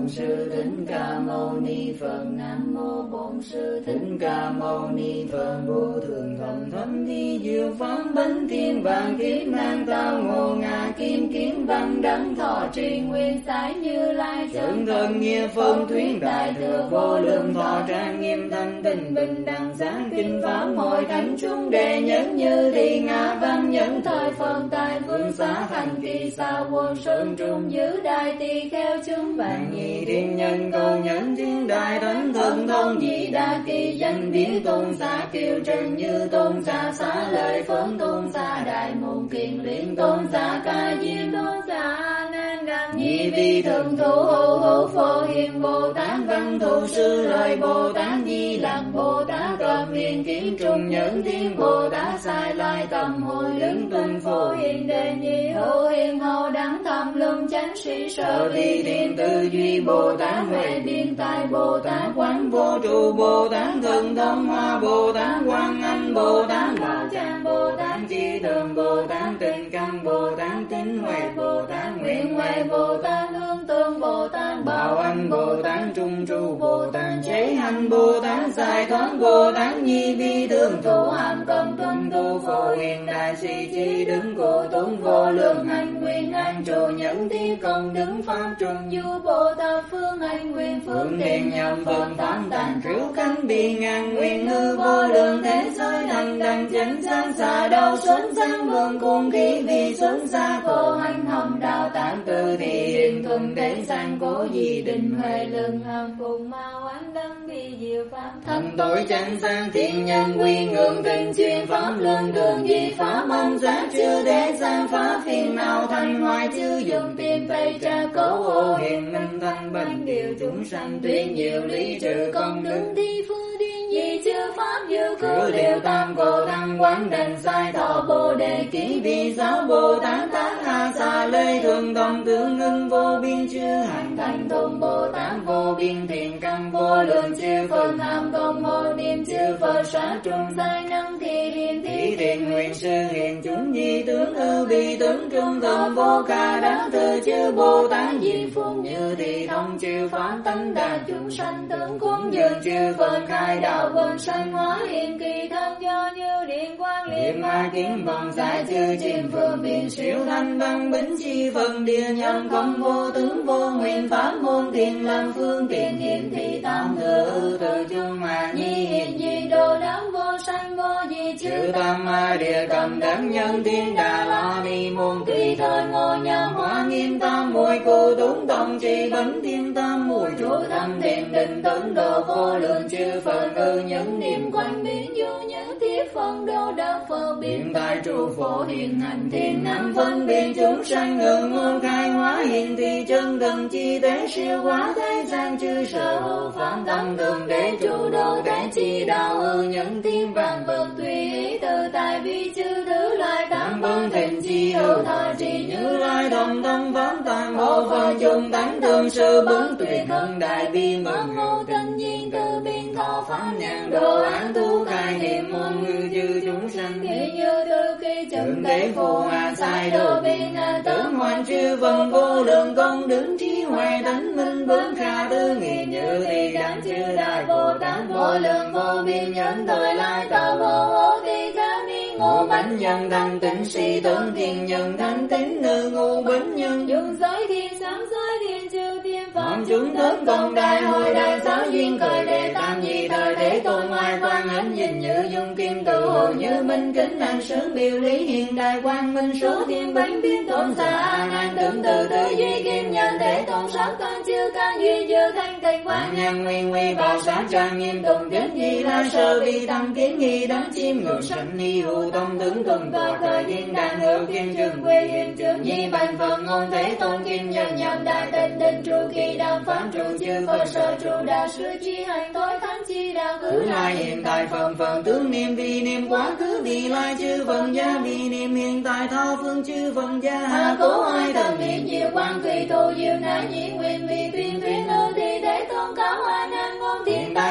Bổn Sư Thích Ca Mâu Ni Phật. Nam mô Bổn Sư Thích Ca Mâu Ni Phật. Vô thượng thầm thâm thi diệu pháp bánh thiên vàng kiếp nan tao ngộ ngã kim kiếm văn đắng thọ trì nguyên sái Như Lai chân thân nghĩa phong thuyết đại thừa vô lượng thọ trang nghiêm thanh tịnh bình đẳng sáng kinh pháp hội thánh chúng đệ nhất như thị ngã văn nhân thời phần tài vương xá thành kỳ sao vô sơn trung giữ đại tỳ kheo chúng vạn nhị thiên nhân cầu nhân thiên đại thánh thần thông nhị đa kỳ danh biến tôn xá kiều trần như tôn xá xá lợi phấn tôn xá đại môn kiền liên tôn xá ca diêm tôn xá nan đăng nhị vi thường thủ hộ hộ phổ hiền Bồ Tát văn thù sư lợi Bồ Tát Di Lặc Bồ Tát cập viên kiến trung nhẫn thiên Bồ Tát sai lai tâm hồi đứng tuần phổ hiền đề nhị hữu hiền hậu đẳng thầm lâm chánh sĩ sở vi thiên tư duy Bồ Tát huệ biên tài Bồ Tát quán vô trụ Bồ Tát thần thông hoa Bồ Tát quang anh Bồ Tát bảo tràng Bồ Tát chi thường Bồ Tát tình căn Bồ Tát tín huệ Bồ Tát nguyện huệ Bồ Tát hương tương Bồ Tát bảo anh Bồ Tát trung trụ Bồ Tát chế hành Bồ Tát giải thoát Bồ Tát nhi vi thường thủ hàm cầm tuân tu phổ hiền đại sĩ chi đứng cổ tốn vô lượng hành nguyên an trụ nhẫn thi công đứng pháp trung du Bồ Tát phương hành nguyên phương thiện nhậm phần tám tàn cứu cánh bi ngàn nguyên hư vô lượng thế giới thành đẳng chánh sáng xạ đạo xuân sang vương cung khí vi xuân xa khổ hành hồng đạo tán tư thị hiện thuần thế sang cố di định huệ lương hàm cùng mau oán đăng vi diệu pháp thành tội chánh sang thiên nhân quy ngưỡng tình chuyên pháp lương đường di pháp mong giác chư thế sang pháp phiền não thành hoài chư dùng tiền vây tra cấu hộ hiền minh thanh bánh điều chúng sanh tuyết nhiều lý trừ công đứng thi phương điên di chư pháp dư khứ liệu tam cổ thăng quán đành sai thọ bồ đề ký vi giáo Bồ Tát tác hà xa lê thường tâm tướng ngưng vô biên chư hành thành thông Bồ Tát vô biên thiện căn vô lượng chư Phật tham công hộ niệm chư Phật sát trung giai năng thị thiện nguyện sư hiện chúng nhi tướng ư bi tướng trung tâm vô ca đắc từ chư Bồ Tát di phụng như thị thông chư pháp tánh đạt chúng sanh tướng cúng dường chư Phật khai đạo vân sanh hóa hiện kỳ thân do như điện quang liệt ma kiến vòng giải chư chim phương biên siêu thanh văn bính chi phần địa nhân không vô tướng vô nguyện pháp môn thiền làm phương tiện hiển thị tam thừa từ chung mà nhi hiện di đồ đám vô sanh vô di chư tam ma địa cầm đẳng nhân thiên đà la ni môn tùy thời ngộ nham hóa nghiêm tam muội cô túng tổng trì bấn thiên tam muội trụ tâm thiền định tấn độ vô lượng chư Phật ư những niệm quanh biến vô nhớ thiết phân đô đắc Phật biến tại trụ phổ hiền hành thiền nam phân biệt chúng sanh ngưỡng ngôn khai hóa hiện thị chân thần chi tế siêu hóa thế gian chư sở hữu pháp tâm thường để trụ độ thế chi đạo hư những thiên vạn vật tùy ý tự tại vi chư thứ lai tam bân thịnh chi hữu thọ trì Như Lai đồng tâm pháp tam hộ phần chung tánh thường sư bấn tuyệt hưng đại bi mừng hữu tinh nhiên từ biên thọ pháp nhàn độ án tu khai niệm môn ngư chư chúng sanh thị như từ khi chậm tế phù hòa sai độ biên tướng hoan chư vân vô lượng công đứng trí huệ tánh minh bấn kha tư nghị như thị đẳng chư đại Bồ Tát vô lượng vô biên nhân tội lai tạo vô hộ thị khá ni ngô bánh nhân thanh tịnh sĩ tướng thiên nhân thanh tín nữ ngô bánh nhân dung giới thiên sáng giới thiên chư thiên phạm chúng thức công đại hội đại giáo duyên cởi đệ tam nhị thời đế tôn ngoại quan ảnh nhìn như dung kim tự hồ như minh kính năng sướng biểu lý hiện đại quang minh số thiên bánh biến tôn xa an tưởng từ tư duy kim nhân thể tôn sắc căn chư căn duy dư thanh tịnh quang nhân nguyên nguy bảo sát trang nghiêm tùng kết di la sơ vi thăng kiến nghi đắng chim ngược sanh ni hữu tông tướng tuần tọa thời thiên đàn hữu kim trường quê hiện trường nhi bành phật ngôn thế tôn kim nhân nhập đại tịnh định trụ kỳ đàm pháp trụ chư Phật sở trụ đà sư chi hành tối thắng chi đà khứ lai hiện tại phần phần tướng niệm vi niệm quá khứ vi lai chư phần gia vi niệm hiện tại tho phương chư phần gia hạ cố ai thần niệm diệu quang thủy thù diệu na nhĩ nguyên vi tuyên thuyết ư thi thế tôn cáo hoa nan ngôn thiên tài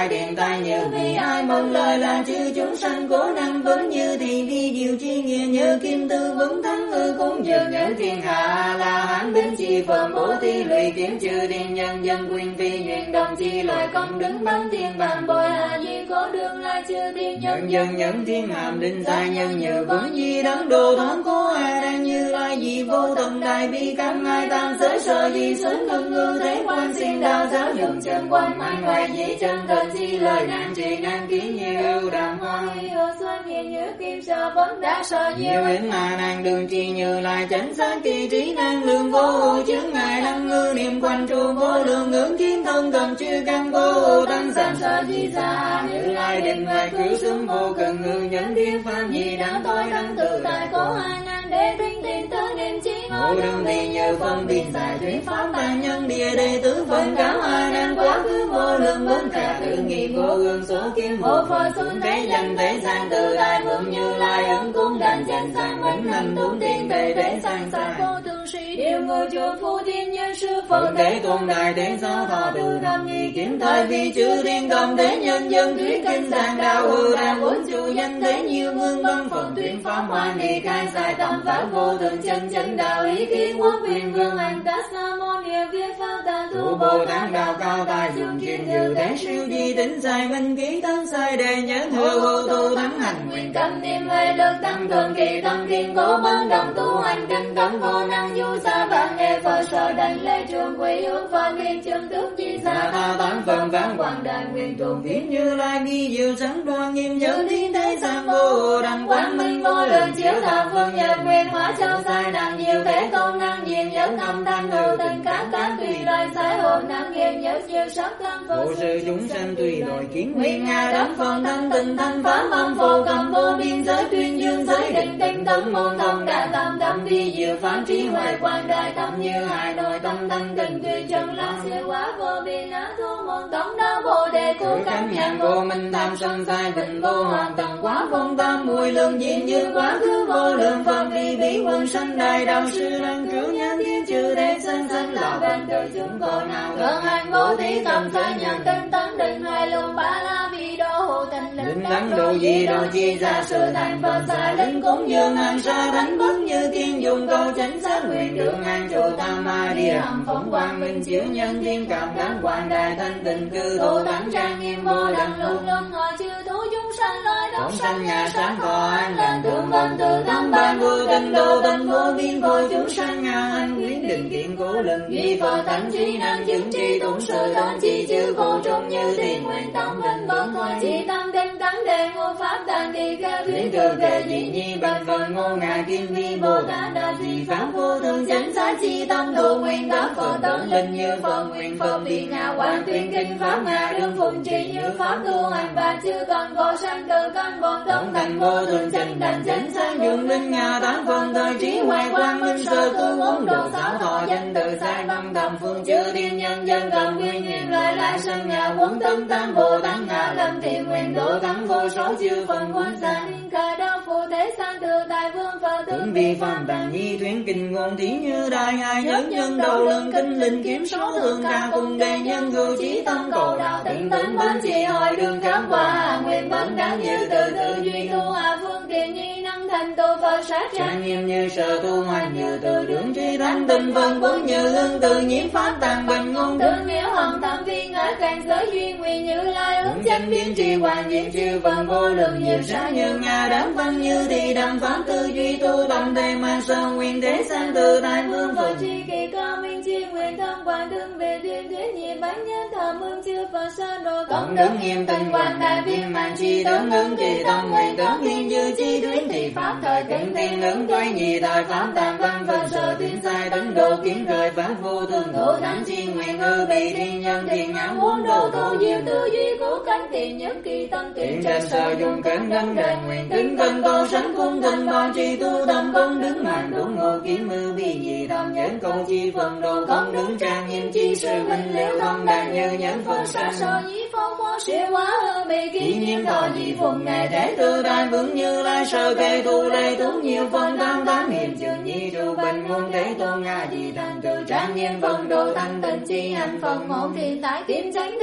lai điện tai như vì ai mong lời là chư chúng sanh cố năng vững như thì vi diệu chi nghĩa như kim tư vững thắng hư cúng dường những thiên hạ là hán bính chi phần bố thí lụy kiếm chư thiên nhân dân quyền phi duyên đồng chi loài công đứng bắn thiên bàn bồi hạ di cố đương lai chư thiên nhân dân những thiên hàm định sai nhân như vấn di đấng đồ thoáng cố a đang như lai di vô tận đại bi cam ai tam giới sở di sớm ngưng ngư thế quan xin đạo giáo dụng chân quan mãi ngoài di chân thần chi lời nan trì nan ký như đàm hoa xuân hiện như kim sở vấn đã sở diệu ứng mà nàng đường trì như lai chánh sáng kỳ trí năng lượng vô chứng ngài năng ngư niệm quanh trụ vô lượng ngưỡng kiếm thông cầm chư căn vô tăng sản sở di xa như lai định ngoài cứu xứng vô cần ngư nhân thiên pháp gì đã tôi đăng tự tại có hai năng để tinh tiền tư niệm chí ngô đường thì như phân biên giải thuyết pháp tài nhân địa đệ tứ phân cáo hai năng quá khứ vô lượng vốn cả tự nghị vô gương số kiếm hộ phật xuân thế danh thế sang tự tại vượng như lai ứng cung đàn chân sang minh nằm đúng tiên về thế sang sang vô thường sĩ điều ngồi chùa phu thiên nhân sư phật thế tôn đại thế giáo thọ từ thập nhị kiếm thời vi chư thiên cầm thế nhân dân thuyết kinh sang đạo hư đa bốn chủ nhân thế nhiều vương văn phần tuyên pháp hoa ni khai sai tâm pháp vô thường chân chân đạo ý kiến quốc quyền vương anh tác sa môn địa viết pháp tạng tu bồ tát đạo cao tài dùng chuyên như thế siêu di tính sai minh ký tăng sai đề nhớ thừa vô tu thắng hành nguyện cầm niệm huệ lực tăng cường kỳ tâm thiên cố bấn đồng tu hành kinh cấm vô năng du xa vạn nghe phật sở đảnh lễ trường quỷ hướng phật liên trường thức chi xa tha tám phần vãng hoàng đại nguyện tuần viết như lai nghi diệu sáng đoan nghiêm nhớ thiên thế gian vô đẳng quang minh vô lượng chiếu thập phương nhật nguyện hóa châu sai đẳng nhiều thế công năng diệm nhớ âm thanh hữu tình các tùy loài sai hồn năng nghiêm nhớ chiêu sắc tâm vô sự chúng sanh tùy loài kiến nguyên nga đắm phần thanh tình thanh pháp âm phổ cầm vô biên giới tuyên dương giới định tinh tấn môn thông đa tam tâm vi diệu phán trí hoài quan đại tâm như hải nội tâm thanh tình tùy chân lá siêu quá vô biên á thu môn tổng đa bồ đề thu cánh nhàn vô minh tham sân sai tình vô hoàn tầng quá phong tam mùi lượng diện như quá khứ vô lượng phật vi bí quân sanh đại đạo sư năng cứu nhân thiên trừ thế sanh sanh là bên từ chúng con nào gần hành bố thí cầm sai nhân tinh tấn định hai lùng ba la vi đô hộ tình linh đắng độ gì độ chi ra sự thành phật sai linh cúng dương hành sa thánh bất như thiên dùng câu chánh sát nguyện đường an trụ tam ma địa hầm phóng quang minh chiếu nhân thiên cảm đắng hoàng đại thanh tịnh cư thổ thắng trang nghiêm vô đẳng luôn luôn ngồi chư thú chúng sanh loài đốc sanh nhà sáng thọ an lành thương vân từ tâm ban vô tình độ tình vô biên vô chúng sanh ngàn anh quyến định kiện cố lực duy phật thánh trí năng chứng tri tụng sự đón chi chư khổ trung như thiền nguyện tâm linh bất thôi chi tâm tinh tấn đề ngô pháp tạng thị ca thuyết thừa kệ dị nhi bạch phật ngô ngà kim vi bồ tát đa di pháp vô thường chánh xá chi tâm thụ nguyện đắc phật tấn linh như phật nguyện phật vì ngà quan tuyên kinh pháp ngà đương phụng trì như pháp tu hành và chư cần vô sanh cơ căn bổn tổng thành vô thường chánh đảnh chánh sáng dụng linh ngà tám phần thời trí hoài quang minh sơ tu uống độ sáu thọ danh tự sai năm thập phương chư thiên nhân dân cầm nguyên nguyện lại lại sanh nhà quấn tâm tam bồ tát ngà lâm thiện nguyện độ thắng vô số chư phần quân xa niên khả đau phụ thế san tự tại vương phật tướng vi phạm tạng nhi thuyến kinh ngôn thí như đại ngài nhất nhân đầu lượng kinh linh kiếm số thường ca cùng đề nhân hữu chí tâm cầu đạo tịnh tấn bến chỉ hỏi đường khám qua nguyện vấn đáng như từ từ duy tu hạ phương tiện nhi năng thành tu phật sát trang nghiêm như sở tu hành như từ đường tri thánh tình vân bốn như hương từ nhiễm pháp tạng bình ngôn thương nghĩa hồng thẩm vi ngã cảnh giới duy nguyện như lai ứng chân biến trì hoàn diệm chư phần vô lượng nhiều sa như nga đám văn như thì đam pháp tư duy tu tâm đề mà sơ nguyện thế sang từ đại vương phật chi kỳ cơ minh chi nguyện thâm quan thương về duyên thế nhị bánh nhân thờ mương chư phật sa đồ công đức nghiêm tinh quan đại viên mạng chi tướng ứng kỳ tâm nguyện tướng hiên dư chi tuyến thì pháp thời kinh thiên ứng tuế nhị thời pháp tam văn phật sở tuyến sai tấn độ kiến khởi pháp vô thường thủ thắng chi nguyện hư bị thiên nhân thiên ngã muốn độ thụ diệu tư duy cố cánh tiền nhất kỳ tâm tuyển trần sở dùng cánh gắn đại nguyện tính cân cầu sánh cung tình bao chi tu tâm công đứng mạng đúng ngộ kiếm mưu bị nhị thầm nhẫn cầu chi phần đồ công đứng trang nghiêm chi sự minh liễu thông đạt như nhẫn phật sa sở dĩ phong hoa siêu hóa hư bị kỷ nghiêm thọ dị phụng ngày thế tư đại vững như lai sở kê tu lê tú nhiều phần tam tám hiểm trường nhi trụ bình ngôn thế tôn nga dị thành tự trang nghiêm phần đồ thanh tịnh chi hành phần môn thiên tái kiếm chánh thị thời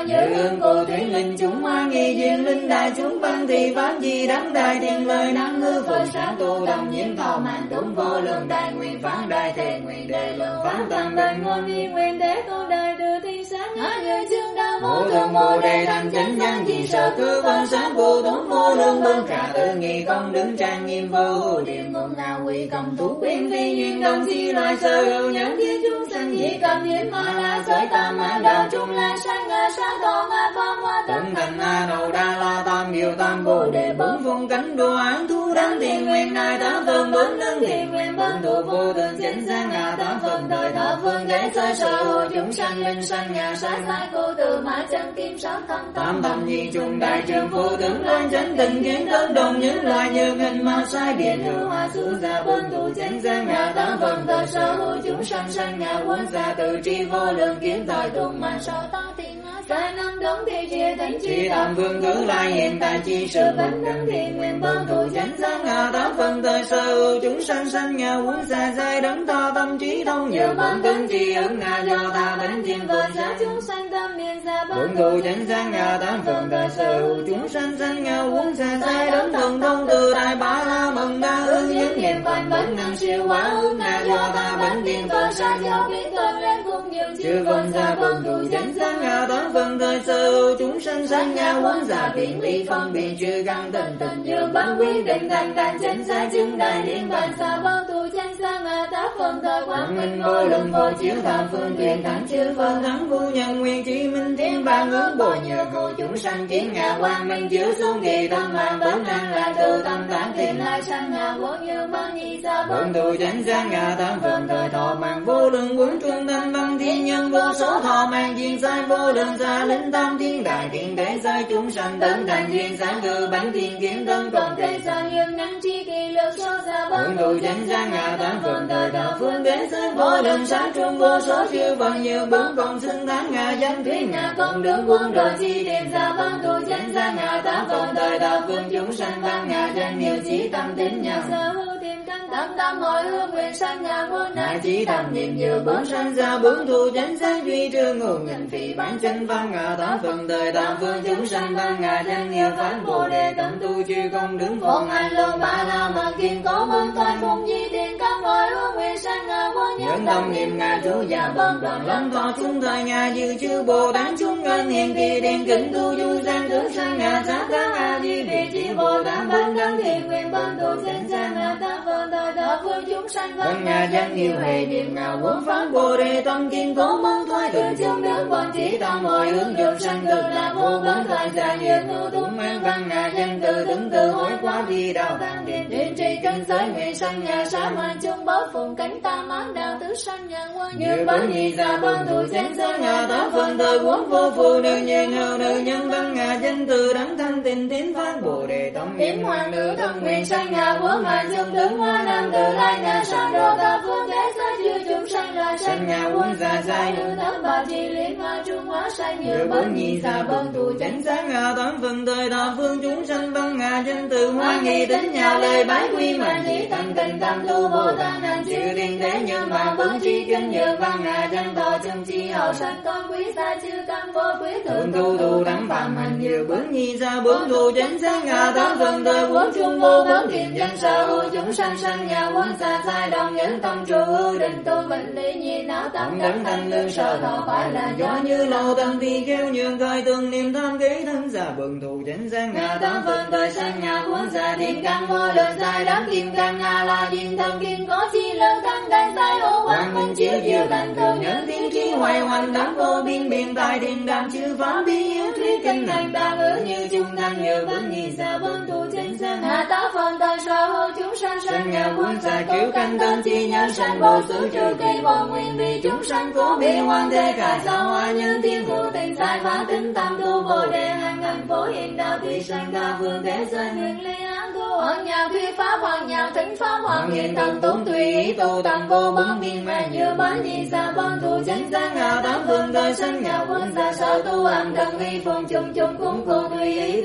như ương cô thủy linh chúng hoa nghi duyên linh đại chúng văn thì pháp di đắng đại thiên lời năng hư phật sáng tu tâm nhiễm thọ mạng tụng vô lượng đại nguyện phán đại thể nguyện đề lượng phán tăng bình ngôn nghi nguyện đế tu đại từ thiên sáng ngã như chương đa vô thường vô đề thành chánh nhân chỉ sở cứ văn sáng vô tốn vô lượng bưng trả tự nghi không đứng trang nghiêm vô hữu điện ngôn ngạo quỷ cầm tú quyến phi duyên đồng chi loài sở hữu nhân thiên chúng sanh dĩ cầm hiến ma la giới tam ma đạo trung la sang ngã sát thọ ngã phong hoa tâm thành a nâu đa la tam biểu tam bồ đề bấn phong cánh đồ án thu đăng thiện nguyện này tám phần bốn nâng thiện nguyện bấn thủ vô thường chánh sang ngã tám phần thời thọ phương thế giới sở hữu chúng sanh linh sanh ngã sát sai cô từ mã chân kim sát thâm tam thầm nhi trung đại trường vô tướng loan chánh tình kiến thân đồng những loài như hình ma sai điện hữu hoa xuống ra bấn thủ chánh sang ngã tám phần thời sở hữu chúng sanh sanh ngã quân ra từ tri vô lượng kiến thời tùng mà sở ta thiện sai năng đống thi chia thánh chi tam vương cứ lại hiện tại chi sự vấn đăng thiện nguyện bơn thủ chánh sang ngã tám phần thời sở hữu chúng sanh sanh ngã quân xa dài đấng ta tâm trí thông nhờ bơn tương chi ứng ngã do ta bánh thiên vợ giá chúng sanh tâm miền xa bơn thủ chánh sang ngã tám phần thời sở hữu chúng sanh sanh ngã quân xa dài đấng thần thông từ đại bá la mừng đa ứng những niệm phật bấn năng siêu hóa ứng ngã do ta bánh thiên vợ xa do biết tôn lên cùng nhiều chư vân ra bơn thủ chánh sang ngã tám phần thời sở hữu chúng sanh sanh ngã quân giả biện lý phân biện chư căn tình tình như bán quy định thành thành chánh xa chứng đại niên bàn xa bơn thủ chánh sang ngã tám phần thời quang minh vô lượng vô chiếu tam phương tiện thắng chư phân thắng vô nhân nguyên chí minh thiên ban hướng bồi nhờ cầu chúng sanh kiến ngã quang minh chiếu xuống kỳ tâm mạng bấn năng là từ tâm tán tiền lai sanh ngã vô như ban nhi xa bơn thủ chánh sang ngã tám phần thời thọ mạng vô lượng bốn trung tâm văn thiên nhân vô số thọ mạng duyên sai vô lượng xa linh tam thiên đại thiên thế giới chúng sanh tấn thành duyên sáng cư bánh thiên kiến thân cộng thể xa hiền năng chi kỳ lượng số xa bấn thủ chánh sang ngã tám phần thời thọ phương thế giới vô lượng sáng trung vô số chư phần nhiều bốn cộng xưng tháng ngã danh thuyết ngã công đường quân đội chi điểm xa bấn thủ chánh sang ngã tám phần thời thọ phương chúng sanh văn ngã danh nhiều chí tâm tín nhau sở hữu tìm căn tâm tâm hội hương nguyện sanh ngã quân đại chí tâm niệm nhiều bốn sanh ra bốn thủ chánh sáng duy trư ngũ nghìn phỉ bản chân văn ngã tám phần thời tam phương chúng sanh văn ngã danh nhiều phán bồ đề tâm tu chư công đứng phong an lương ba la mật kiên cố môn toan phụng di tiền căn hội hương nguyện sanh ngã quân những tâm niệm ngã chú già bần đoàn lâm thọ chúng thời ngã dự chư bồ tát chúng ngân hiền kỳ điện kính tu du gian tướng sanh ngã sát các a di vị trí bồ tát bần đăng thiện nguyện bần tu chánh sang ngã tám phần thời thọ phương chúng sanh văn ngã danh nhiều hệ niệm ngã quân phán bồ đề tâm kiên cố môn thoái từ chung đứng bọn chỉ tâm hội hướng dụng sanh từ là vô bấn thời gia nhiều tu tụng an văn ngã danh từ tướng từ hối quá đi đạo tạng điện đến tri căn giới nguyện sanh nhà sa man chung bó phụng cánh tam án đạo tứ sanh nhà quân như bấn nhi gia bấn thủ chánh sang ngã tám phần thời quốc vô phụ nữ nhân hậu nữ nhân văn ngã danh từ đắng thanh tình tín phát bồ đề tâm yếm hoàng nữ tâm nguyện sanh ngã quốc mà chung tướng hoa nam từ lai ngã sang đồ ta phương thế giới chư chúng sanh là sanh ngã quân già dài nữ thất bà chi liên hoa trung hóa sanh như bấn nhi gia bấn thủ chánh sáng ngã tám phần thời thọ phương chúng sanh văn ngã danh từ hoa nghi tính nhà lời bái quy mà chỉ thành tình tam tu bồ tát hành chư thiên thế nhân mà bấn chi kinh như văn ngã danh thọ chung chi hậu sanh con quý xa chư căn vô quý thượng tu tu đắng phạm hành như bấn nhi gia bấn thủ chánh sáng ngã tám phần thời quốc trung vô bấn thiện danh sở hữu chúng sanh sanh nhà quân xa sai đồng những tâm trụ ưu định tu bệnh lý nhi não tâm đắng thành lương sở thọ phải là gió như lâu tâm thì kêu nhường khởi tương niệm tham kế thân giả bần thủ chánh sang ngã tám phần thời sanh nhà quân xa thiên căn vô lượng dài đám kim căn ngã là duyên thân kiên có chi lượng thân đại sai hữu quang minh chiếu diệu thành thường nhân thiên trí hoài hoành đám vô biên biên tại thiên đàm chư pháp bí yếu thuyết kinh hành đa ngữ như chung thanh như bấn nhi gia bần thủ chánh sang ngã tám phần thời sở hữu chúng sanh sanh nhà quân xa cứu canh tân chi nhân sanh vô sự trừ kỳ vô nguyên vì chúng sanh cố bi hoan thế khải sao hoa nhân thiên thủ tình sai phá tính tam tu bồ đề hàng ngàn phổ hiện đạo thủy sanh đa phương thế giới nguyên lý án tu hoàng nhà thuyết pháp hoàng nhà thính pháp hoàng hiện thần tốn tùy ý tu tâm vô bấn biên mà như bán nhi gia bấn thủ chánh sang ngã tám phương thời sanh nhà quân gia sở tu âm thần vi phong chung chung cúng cô tùy ý từng chi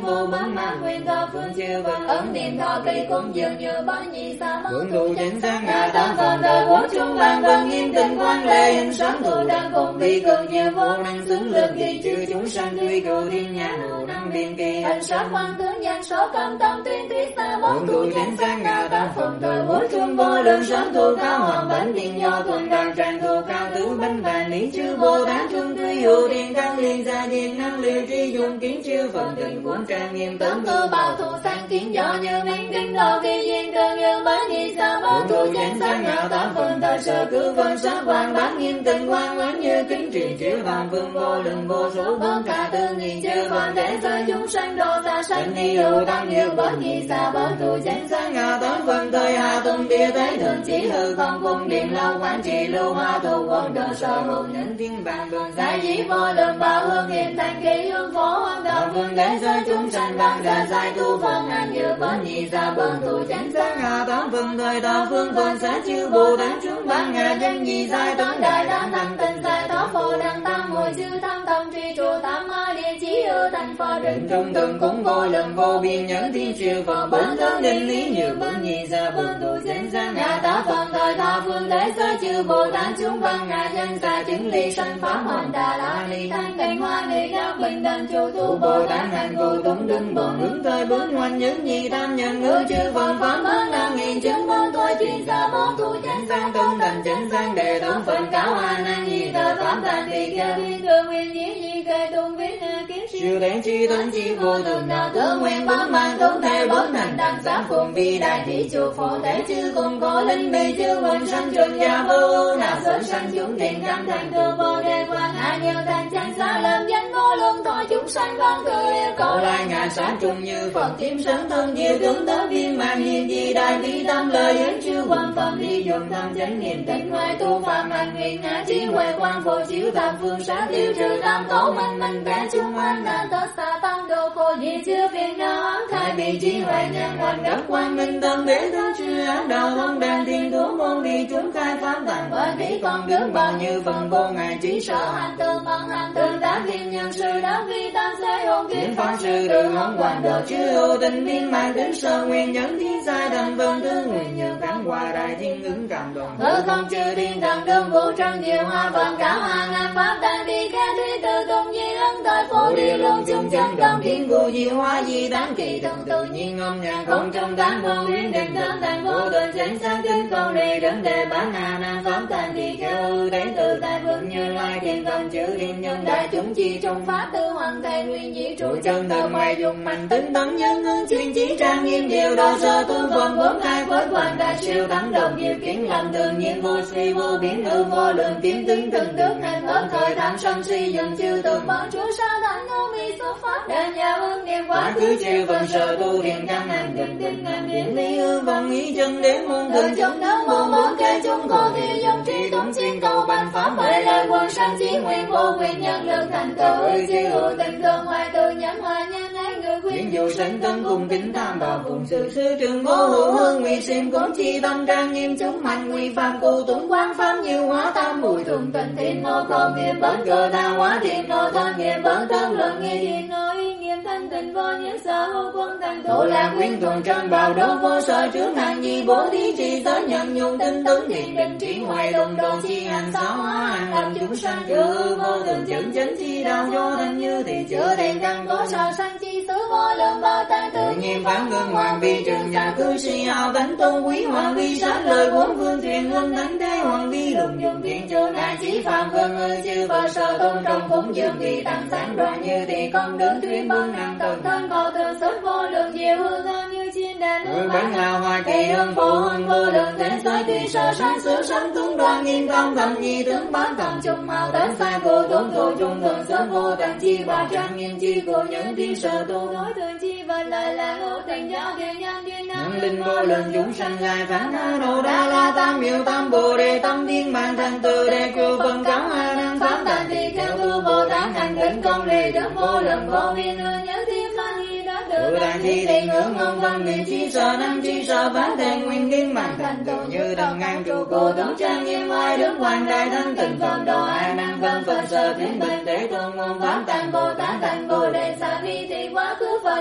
vô bấn ma nguyện thọ phương chư Phật ấn niệm thọ ký cũng dường như bấn nhị sa môn tu chánh sang ngã tam phần đời quốc trung vạn vân nghiêm tình quan lệ hình sáng thủ đang cùng vi cường như vô năng xứng lượng kỳ trừ chúng sanh tuy cầu thiên nhãn hữu năng biên kỳ hành sát quan tướng danh số cầm tâm tuyên thuyết sa môn tu chánh sang ngã tam phần đời quốc trung vô lượng sáng thủ cao hoàng bánh điện do thuần đàn tràng thủ cao tứ bánh vàng lý chư Bồ Tát trung tuy hữu điện căn liên gia diệt năng liều tri dùng kiến chư phần tình cuốn trang nghiêm tấn tư bảo thủ sang kiến do như minh kinh lo kỳ duyên tương như bánh nhị sa môn tu chánh sang ngã tám phần thời sơ cứ phân sát hoàng bát nghiêm tình quan quán như kính trì chiếu vàng vương vô lượng vô số bốn cả tư nghìn chư phần thế giới chúng sanh độ xa sanh ni hữu tăng như bánh nhị sa môn tu chánh sang ngã tám phần thời hạ tung địa thế thường chỉ hư không cung điện lâu quán trì lưu hoa thủ quân đời sở hữu nhân thiên vàng đường giải dĩ vô lượng bảo hương hiện thành kỳ hương phổ hoàng đạo vương thế giới chúng sanh vang ra giải tu phần ngàn như bánh nhị sa môn tu chánh sang ngã tám phần thời thọ phương phần xã chư Bồ Tát chúng ban ngà danh nhị giai toán đại đám thành tinh giải thoát phổ đăng tam mùi chư tham tâm truy trụ tam ma địa chí ư thành phật định trung từng cũng vô lượng vô biên nhẫn thiên siêu phật bản thân định lý như bánh nhị sa môn tu chánh sang ngã tám phần thời thọ phương thế giới chư Bồ Tát chúng ban ngà danh xa chứng ly sanh pháp hoành đà la ly thanh tịnh hoa ly giác bình đẳng chủ tu Bồ Tát hành vô túng đứng bồn hướng thời bốn hoành những nhị tam nhân ngữ chư phần pháp bán năm nghìn chứng môn tôi chuyên sa môn tu chánh sang công thành chánh sang đệ tử phần cáo a nan nhi tờ pháp thành thị kia viên thường nguyên diễn nhi kê tung viết kiến siêu đến chi tấn chi vô thường đạo tướng nguyên bám mang tốn theo bốn thành đẳng pháp cùng vi đại thị chủ phổ thế chư cùng có linh bi chư quần sanh trường gia vô nào dẫn sanh chúng điện căn thành cư vô đề quan hạ nhiều thành chánh xa lâm danh vô lượng thọ chúng sanh văn cư yêu cầu lai ngài sáng trung như phật kim sấn thân diệu tướng tới viên mạng hiền di đại bi tâm lời ứng chư quan phẩm đi dùng tâm chánh niệm tịnh hoài tu phạm hành nguyện ngã trí huệ quan phổ chiếu tam phương xá tiêu trừ tam cấu minh vẽ chúng an na tất xa tam độ khổ di chư phiền não khai bị trí huệ nhân hoàn đắc quang minh tâm bế thân chư ác đạo thông đàn thiên thủ môn đi chúng khai pháp tạng bởi lý con đứng bao nhiêu phần vô ngài trí sở hành tư bằng hành tư tác thiên nhân sư đã vi tam giới hồn kiến pháp sư đường hóng hoàng độ chư hữu tình viên mạng tính sơ nguyên nhẫn thiên sai thành vân thứ nguyện nhờ cắn hòa đại thiên ứng cảm động hư không chư thiên thần đương vũ trân diệu hoa vận cáo hàng ngàn pháp đàn đi khe thủy từ tùng di ân thời phổ đi luôn chung chân đồng thiên vũ diệu hoa di tán kỳ thần tự nhiên âm nhạc không trong tán vô uyên định thân thành vô tuần chánh sáng kinh câu đề đấng đề bán hà nam pháp thành thì kêu hư đến từ tại vượng như lai thiên thần chữ thiên nhân đại chúng chi trong pháp tư hoàng thầy nguyên dĩ trụ chân thần mày dùng mạnh tính tấn nhân hương chuyên chí trang nghiêm điều đồ sơ tu phần bốn khai quất hoàng đại siêu thắng đồng diệu kiến làm tự nhiên vô suy vô biến hư vô lượng kiếm tính từng thức hành bất thời tham sân si dần chư tường bảo chúa sa thánh ngô mi xuất pháp đàn nhà hương niệm quá khứ chư phần sở tu thiền căn hành định định ngàn điện lý hương vọng ý chân đến môn thường chúng đỡ môn bốn kế chúng khổ thiêu dòng trí túng xin cầu bằng pháp bởi lời quân sanh chí nguyện vô quyền nhân lực thành tự chư hữu tình thương hoài tự nhẫn hòa nhân ấy người khuyên dù sanh tân cùng kính tham bảo cùng sự sư trường vô hữu hương nguy sim cũng chi tâm trang nghiêm chúng mạnh nguy phạm cụ tụng quán pháp như hóa tam mùi thuần tình thiên nô không nghiêm bớt cơ tha hóa thiên nô thân nghiêm bớt thân lượng nghi thiên nô ý nghiêm thanh tịnh vô nhiễm sở hữu quân thành thủ lạc quyến thuần trân bào đô vô sở trước hàng nhi bố thí trì tới nhân nhung tinh tấn thiện định trí hoài đồng đồ chi hành sáu hóa hàng làm chúng sanh chư vô thường chứng chánh chi đạo vô thanh như thì chữa thiện căn có sao sanh chi xứ vô lượng bao tay tự nhiên phán ngưng hoàng vi trường nhà cư sĩ hào thánh tôn quý hoàng vi sáng lời bốn phương truyền hương thánh thế hoàng vi lùng dùng thiện chư đại chí phạm vân ư chư và sở tôn trong cúng dường kỳ tăng sáng đoàn như thì con đứng tuyên bưng nằm tầng thân cầu thường xuất vô lượng diệu hương hơn như chiên đàn hương bán là hoa kỳ hương phổ hương vô lượng thế giới tuy sở sáng sửa sáng tướng đoàn nghiêm công thầm nhi tướng bán cầm trùng màu tấn sai cô tốn thổ trung thường sớm vô tầng chi bà trang nghiêm chi của những thiên sở tu đối thường chi và lời là hữu tình giáo thiên nhân thiên năng linh vô lượng chúng sanh dài phán na đồ đa la tam miệu tam bồ đề tâm thiên mạng thành từ đề cư phần cáo a năng pháp thành thì theo tu bồ tát thành tịnh công lì đức vô lượng vô biên hương nhớ thiên phan nghi đã được đại thi thì ngưỡng ngôn văn nguyện chi sở năng chi sở phán thề nguyên kinh mạng thành tựu như đồng ngang trụ cô tống trang nghiêm oai đức hoàng đại thanh tịnh phật độ a năng vân phần sở thiên bình để tôn ngôn pháp thành bồ tát thành bồ đề sa vi thì quá khứ phật gia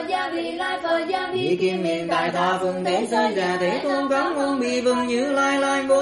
vị lai Phật gia vi kim hiện tại tha phương thế giới già thế tôn cấm ngôn bị vừng như lai lai vô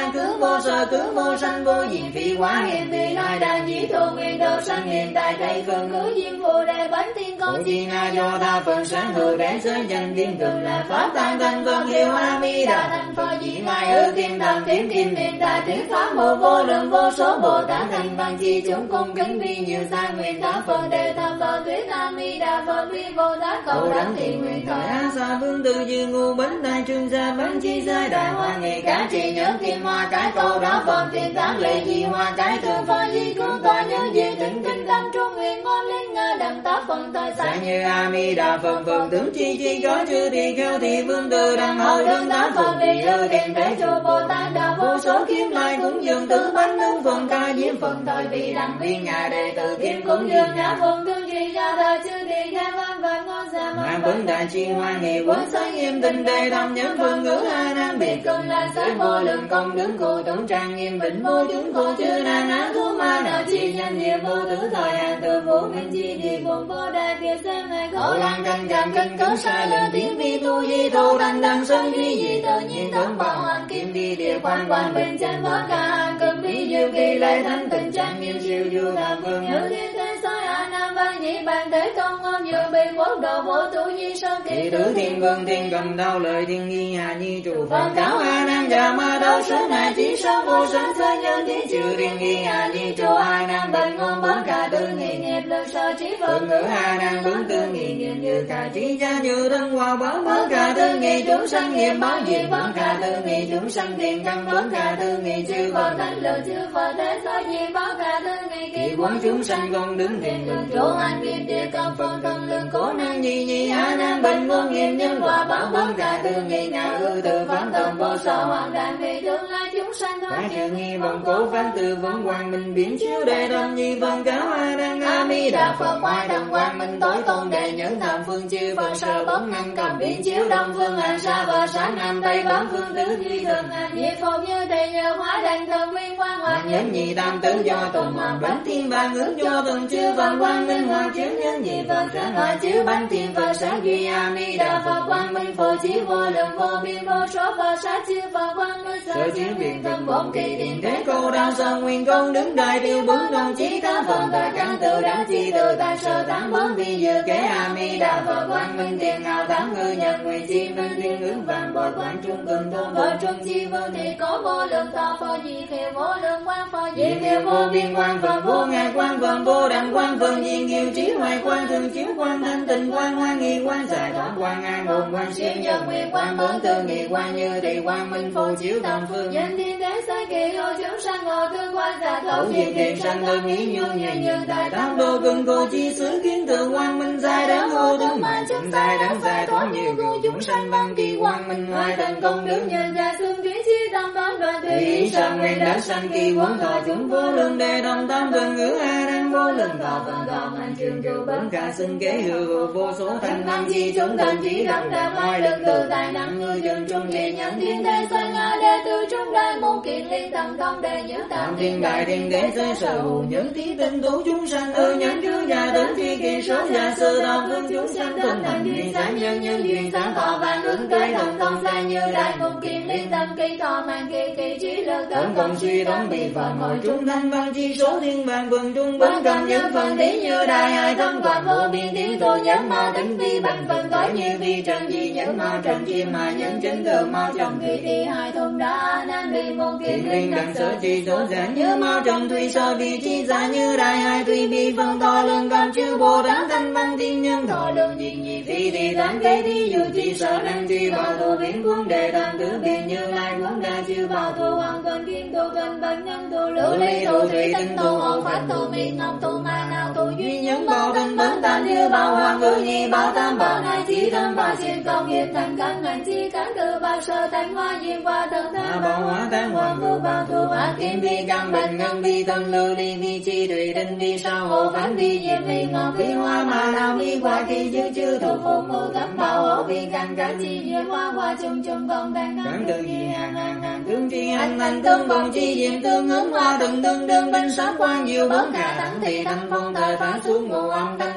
sở tướng vô sanh vô diện phi hóa hiện vị lai đàn chỉ thù nguyện độ sanh hiện tại đây phương ngữ diêm phù đề bánh thiên công chi nga do tha phần sáng hữu đế giới danh kim cường là pháp tăng thành phần hiệu a mi đà thành Phật dị lai ư kim thần kiếm kim hiện tại thuyết pháp mô vô lượng vô số Bồ Tát thành văn chi chúng cung kính vi nhiều sa nguyện tháp Phật đề tham Phật thuyết a mi đà Phật vi Bồ Tát cầu đẳng thiện nguyện thời a sa vương từ dư ngu bánh đại trương gia bánh chi giai đại hoa nghị cá trì nhớ kim hoa cái cầu đó Phật tiền tán lệ di hoa cái thường Phật di cứu tòa nhớ di tịnh kinh tâm trung nguyện ngon linh nga đẳng tác phần thời sáng như a mi đà Phật Phật tướng chi có chư thì kheo thì vương từ đằng hậu đương tá Phật đi ư tiền thế chủ Bồ Tát đạo vô số kiếm lai cúng dường tứ bánh nương phần ca diễm phần thời vị đẳng viên ngài đệ tử kim cúng dường ngã phụng tương trì gia đời chư thì kheo văn vật ngon gia mang vấn đại chi hoa nghị quân giới nghiêm tình đề đồng nhân phương ngữ a năng biệt công lan giới vô lượng công đứng cụ tổng trang nghiêm vĩnh vô chúng cô chư nan á thú ma nợ chi nhân nghiệp vô tử thời hàng từ vũ minh chi đi cùng vô đại việt xem ngày khổ lan canh cảm kinh cớ sai lời tiếng vi tu di thù đăng đăng sơn duy dị tự nhiên tướng bảo hoàn kim đi địa quan quan bình chân bất ca hàng cực vi diệu kỳ lệ thanh tịnh trang nghiêm siêu du thàm vương nhớ thiên thế giới a nam văn nhị bàn thế công ngon dự bị quốc độ vô tu di sơn thị tử thiên vương thiên cầm đau lời thiên nghi hà nhi trụ phật cáo a nam già ma đau sớm này chỉ sớm vô sớm sơ nhân thiên trừ thiên nghi hà nhi trụ a nam bình ngôn bất cả tư nghị nghiệp lực sơ trí phật ngữ a nam bướng tư nghị nghiệp như cả trí gia như thân hòa báo bất cả tư nghị chúng sanh nghiệp báo diệt bất cả tư nghị chúng sanh tiền căn bất cả tư nghị chư Phật thánh lượng chư Phật thế giới diệt bất cả tư nghị kỳ quán chúng sanh công đứng thiền lượng chỗ an nghiệp địa công phần công lượng cố năng nhi nhi a nam bình ngôn nghiệp nhân quả báo bất cả tư nghị ngã ư từ pháp tầm vô sở hoàng đàn vì tương lai chúng sanh thoát trừ nghi vọng cố pháp từ vấn quang minh biến chiếu đệ đồng nhi vân cáo a năng a mi đà Phật ngoại đồng quang minh tối tôn đệ nhẫn thầm phương chư Phật sở bóng năng cầm biến chiếu đông phương an sa và sáng nam tây bắc phương tứ duy thường an nhị phục như thầy nhờ hóa đàn thần nguyên quang hòa nhẫn nhị tam tứ do tùng hoàng bánh thiên ba ngưỡng do từng chư Phật quang minh hoàng chiếu nhân nhị Phật sáng hòa chiếu bánh thiên Phật sáng duy a mi đà Phật quang minh phổ chí vô lượng vô biên vô số Phật sát chư Phật quang minh sở chiếu biện tâm bốn kỳ tiền thế cô đau sơ nguyên công đứng đại tiêu bướng đồng chí tá Phật tại căn tự đáng chi tự tại sở tám bốn vi dự kế a mi đà Phật quang minh tiền ngạo tám ngư nhân nguyện chi minh thiên ứng vàng bội quán trung cường tôn Phật trung chi vương thì có vô lượng thọ Phật di thiệu vô lượng quang Phật di thiệu vô biên quang Phật vô ngại quang Phật vô đẳng quang Phật di nghiêu trí hoài quang thường chiếu quang thanh tịnh quang hoa nghi quang giải thoát quang an ổn quang siêu nhân nguyện quang bướng tư nghị quang như thị quang minh phù chiếu tam phương nhân thiên thế giới kỳ hộ chúng sanh ngộ thương quang giả thấu diệt thiện sanh tư nghĩ như nhân đại tam đô cưng cô chi xứ kiến thượng quang minh giai đáng hô tướng mà chúng giai đáng giải thoát như cô chúng sanh văn kỳ quang minh hoài thành công đứng nhân gia xương thủy chi tam toán đoàn thủy sang nguyên đã sanh kỳ quán thọ chúng vô lượng đề đồng tam vần ngữ a đang vô lượng thọ vần thọ hành trường trụ bấn cả sinh kế hữu vô số thành năm chi chúng thành chỉ đẳng đa hoài lực từ tài năng ngư trường trung trì nhận thiên thế giới nga đệ tử trung đại môn kiện liên thần thông đề nhớ tam thiên đại thiên đế giới sở hữu những tí tinh tú chúng sanh ư nhẫn chứa gia đến thi kỳ số gia sơ đạo phương chúng sanh tinh thành duyên sáng nhân duyên sáng thọ vạn ứng kế thần thông sai như đại môn kiện liên tâm kỳ thọ mạng kỳ trí lực tấn công suy đóng bị phần hội trung thanh văn chi số thiên vạn vườn trung bấn cầm những phần tí như đại ai thâm quạt vô biên tiếng tô nhẫn ma tính vi bằng phần cõi như vi trần di nhẫn ma trần chim mà nhẫn chính thường mau trần thủy thi hai thôn đa nan đi môn kiện liên đẳng sở chi số giản như mau trần thủy sơ vi chi giả như đại hai thủy bi phần to lượng cầm chư bồ tát thanh văn thiên nhân thọ lượng diệt nhị phi thì tán kế thi dù chi sở năng chi bảo thủ biến quân đề tam tứ biên như lai quân đa chư bảo thủ hoàng cơn kim tu cân bần nhân tu lữ ly tu thủy tinh tu hộ pháp tu miên ngọc tu ma nào tu duy nhân bảo tinh bấn tam như bảo hoàng ngư nhi bảo tam bảo này chỉ tâm bảo chiến công nghiệp thành căn ngành chi cán cử bảo sơ thanh hoa diêm qua thần tha bảo hóa tán hoàng ngư bảo thủ ác kim vi căn bệnh ngân vi tân lưu ly vi chi thủy tinh vi sao hộ phán vi diệm vi ngọc vi hoa ma nào vi qua thi dư chư thủ phục mưu cấm bảo hộ vi căn cả chi diệm hoa hoa chung chung công thành căn tự gì hàng tương tri hành tương bồng chi diệm tương ứng hoa từng tương đương binh sát quan diệu bấn cả thắng thị thanh phong thời phá xuống ngộ âm thanh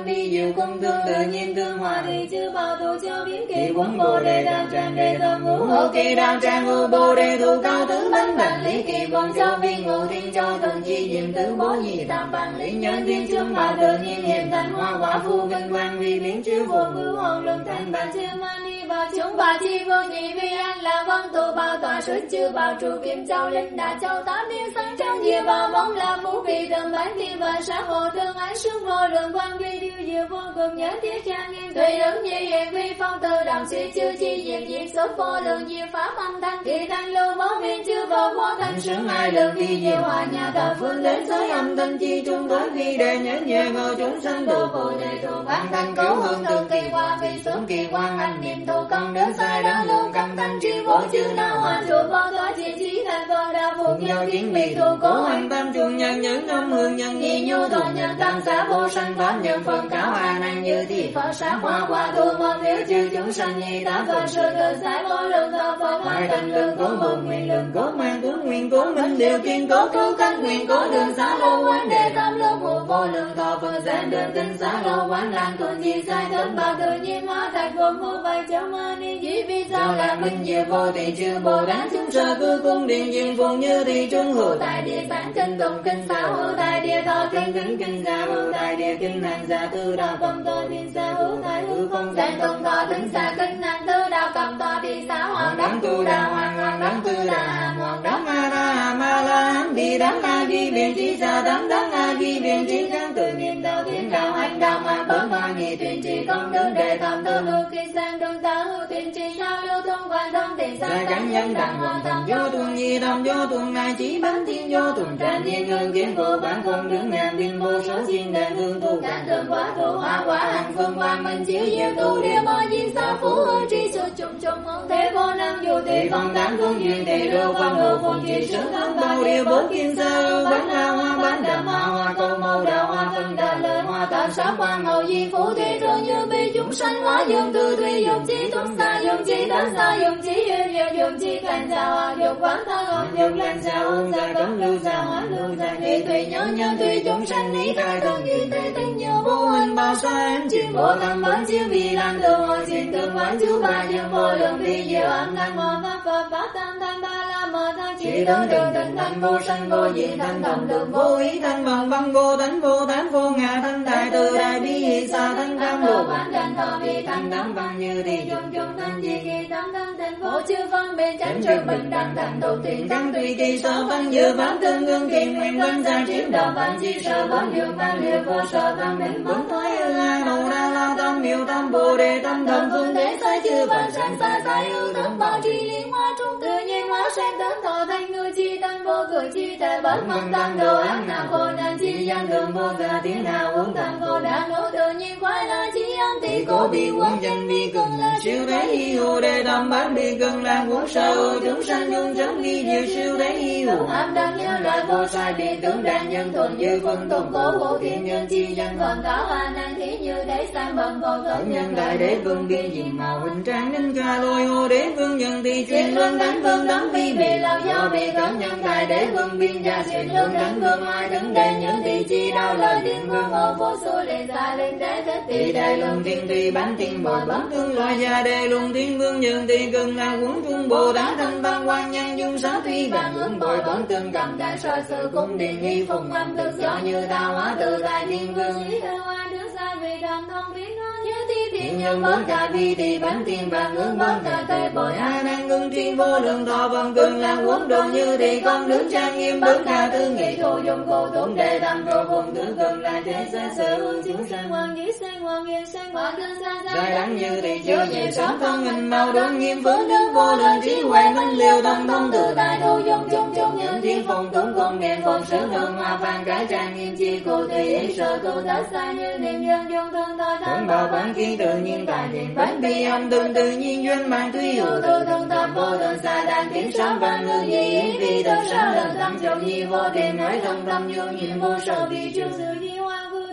vi diệu công tương tự nhiên tương hòa thì chư bảo thủ cho biến kỳ quấn bồ đề đạo tràng đề tâm ngũ hộ kỳ đạo tràng ngũ bồ đề thủ cao tứ bánh đảnh lý kỳ quần cho vi ngũ thiên cho thần chi diệm tứ bố nhị tam bản lý nhân thiên chương bảo tự nhiên hiện thành hoa quả phu vinh quang vi biến chiếu vô ngữ hồn lượng thành bản chư mani bảo chúng bà chi vô nhị vi an là vân tu bảo tòa suốt chư bảo trụ kim châu linh đà châu tám điêu sáng châu diệu bảo vong là phú vị tầm bán thiên và xã hộ tương ái xương vô lượng quan vi điêu diệu vô cùng nhớ thiết trang nghiêm tùy ứng như hiện vi phong tư đạo suy chư chi diệt diệt số vô lượng diệu pháp âm thanh kỳ thanh lưu bố viên chư vô vô thanh sướng ai lượng vi diệu hòa nhà thờ phương đến giới âm thanh chi trung tối vi đề nhớ nhẹ ngờ chúng sanh đồ bồ đề thủ phán thanh cấu hương thường kỳ hoa vi xuống kỳ quan anh niệm thủ công đến sai đó luôn căn thanh tri vô chư nào hoàn trụ vô toa chi trí thành vô đa phục nhau kiến bị thủ cố anh tam trung nhân những âm hương nhân nhi nhu thọ nhân tam xá vô sanh pháp nhân phần cáo a nan như thị phật sát hoa quả tu mong nếu chư chúng sanh nhi tám phần sự tự giải vô lượng thọ phật hoại thành lượng cố một nguyện lượng cố mang cuốn nguyện cố minh điều kiên cố cứu cánh nguyện cố đường xá lô quán đề tam lô hộ vô lượng thọ phần giảng đường tinh xá lô quán lan tuần di sai thân bảo tự nhiên hóa thành vô vô vai châu mani dĩ vi sao là minh diệu vô thị chư bồ tát chúng sơ cư cung điện diên phùng như thị trung hữu tại địa sản kinh tùng kinh xá hữu tại địa thọ kinh kính kinh gia hữu tại địa kinh hành gia tư đạo cầm tòa thiên xa hữu tại hữu không giảng tùng thọ thính xa kinh hành tư đạo cầm tòa thị xá hoàng đắng tu đà hoàng đắng tư đà hoàng đắng a la ma la hán đi đắng a di viện trí xa đắng a di viện trí kháng tự niệm đạo thiên đạo hành đạo mà bớt ma nghi tuyên trì công đức đệ tam tư hữu kỳ sang đường ta hữu tuyên trì sao lưu thông quan thông tiền xa cảnh nhân đẳng hoàng thành vô tuần nhi tâm vô tuần ngài chỉ bánh thiên vô tuần tràn thiên hương kiến vô bản không đứng ngàn biên vô số thiên đàn hương tu cảnh thường quá tu hoa quả hành phương hoa minh chiếu diệu tu địa mơ diên sa phú hương tri sự trùng trùng mong thế vô năng dù tùy phong tám phương duyên tỳ đô phong hộ phong chỉ sướng thân bao điều bốn kim sa bán la hoa bán đàm hoa câu mâu đào hoa phân đà lời hoa tam sát hoa ngầu di phú thủy thương như bi chúng sanh hóa dương tư thủy dùng chi tuấn xa dùng chi đến xa dùng chi duyên duyên dùng chi cảnh gia hoa dục quán thân hồn dục lan xa uống ra cấm lưu ra hóa lưu ra nghi tùy nhớ nhân tùy chúng sanh lý khai thân như tê tinh như vô hình bao sa em chim vô tâm bán chiếu vì làm từ hồi xin tương quán chú ba dương vô lượng vi diệu âm thanh mô pháp phật pháp tam thanh ba la mơ thanh chỉ đối đường tịnh thanh vô sanh vô dị thanh đồng đường vô ý thanh bằng băng vô tánh vô tán vô ngã thanh đại từ đại bi hi sa thanh tam lộ bản đảnh thọ vi thanh đắm văn như thì chung chung thanh di kỳ tam thanh tịnh vô chư phân bên chánh trực bình đẳng thành tụ thiện căn tùy kỳ sở văn như pháp tương ương kỳ nguyện văn gia chiếm đạo văn chi sở văn dược văn liệt vô sở văn minh vững thoái ư ai đầu đa la tâm miêu tâm bồ đề tâm thần phương thế sai chư văn sanh xa sai ư tâm bảo trì liên hoa trung tự nhiên hóa sen tấn thọ thanh ngư chi tăng vô cử chi thể bất mong tăng đồ ác nào khổ nạn chi danh đường vô gia tiếng nào uống tăng vô đa nỗ tự nhiên khoái la chi âm tỷ cố bị quân danh bi cường là siêu đế hi hữu đề tâm bán bi cường là quân sở ư chúng sanh nhung chấm nghi diệu siêu đế hi hữu ám đăng nhớ lại vô sai bị tướng đàn nhân thuần như phân tùng cố vô thiên nhân chi danh thuần cáo a nan thí như đế sang bận vô thuận nhân đại đế vương biên diện màu hình trang ninh ca lôi ô đế vương nhân thì chuyên luân đánh vương đấm bi bị lao do bị cấm nhân đại đế vương biên gia chuyên luân đánh vương ai đứng đề những thị chi đau lời điện vương ô vô số liền xa lên đế thế tỷ đại luân thiên tùy bán thiên bồi bấm thương loài gia đề luân thiên vương nhân thì gần là quấn trung bồ đá thanh văn quan nhân dung xá tuy bàn ứng bồi bấm tương cầm đại sở sự cung điện nghi phùng âm thực do như đào hóa tự đại thiên vương ý thơ hoa nước xa vì đàm thông biến như thi thiên nhân bớt ca vi thì bán thiên bàn ứng bớt ca tề bồi a nan ngưng tri vô lượng thọ vân cường là quấn đồ như thì con đứng trang nghiêm bớt ca tư nghị thổ dùng cô tốn đề tam rô cùng tứ gần là thế xa sở hương chúng sanh hoàng nghĩ sanh hoàng yên sanh hoàng thân xa xa dài đắng như thì chưa nhẹ sớm thân hình màu đơn nghiêm phước đức vô lượng trí huệ minh liều tâm thông tự tại thổ dùng chung chung những thiên phùng tuấn công niệm phùng sứ hương hoa phan cái trang nghiêm chi cô tùy ý sở tu tất xa như niệm dân dung thân thôi thân bảo bản kiến tự nhiên tại niệm bánh bi âm tương tự nhiên duyên mạng tuy hữu tự thân tâm vô thân xa đàn tiếng sám văn ngư nhi ý vì thân sáng lần tâm trọng nhi vô tìm nói thông tâm nhu nhiệm vô sở vì trường sự di hoa vư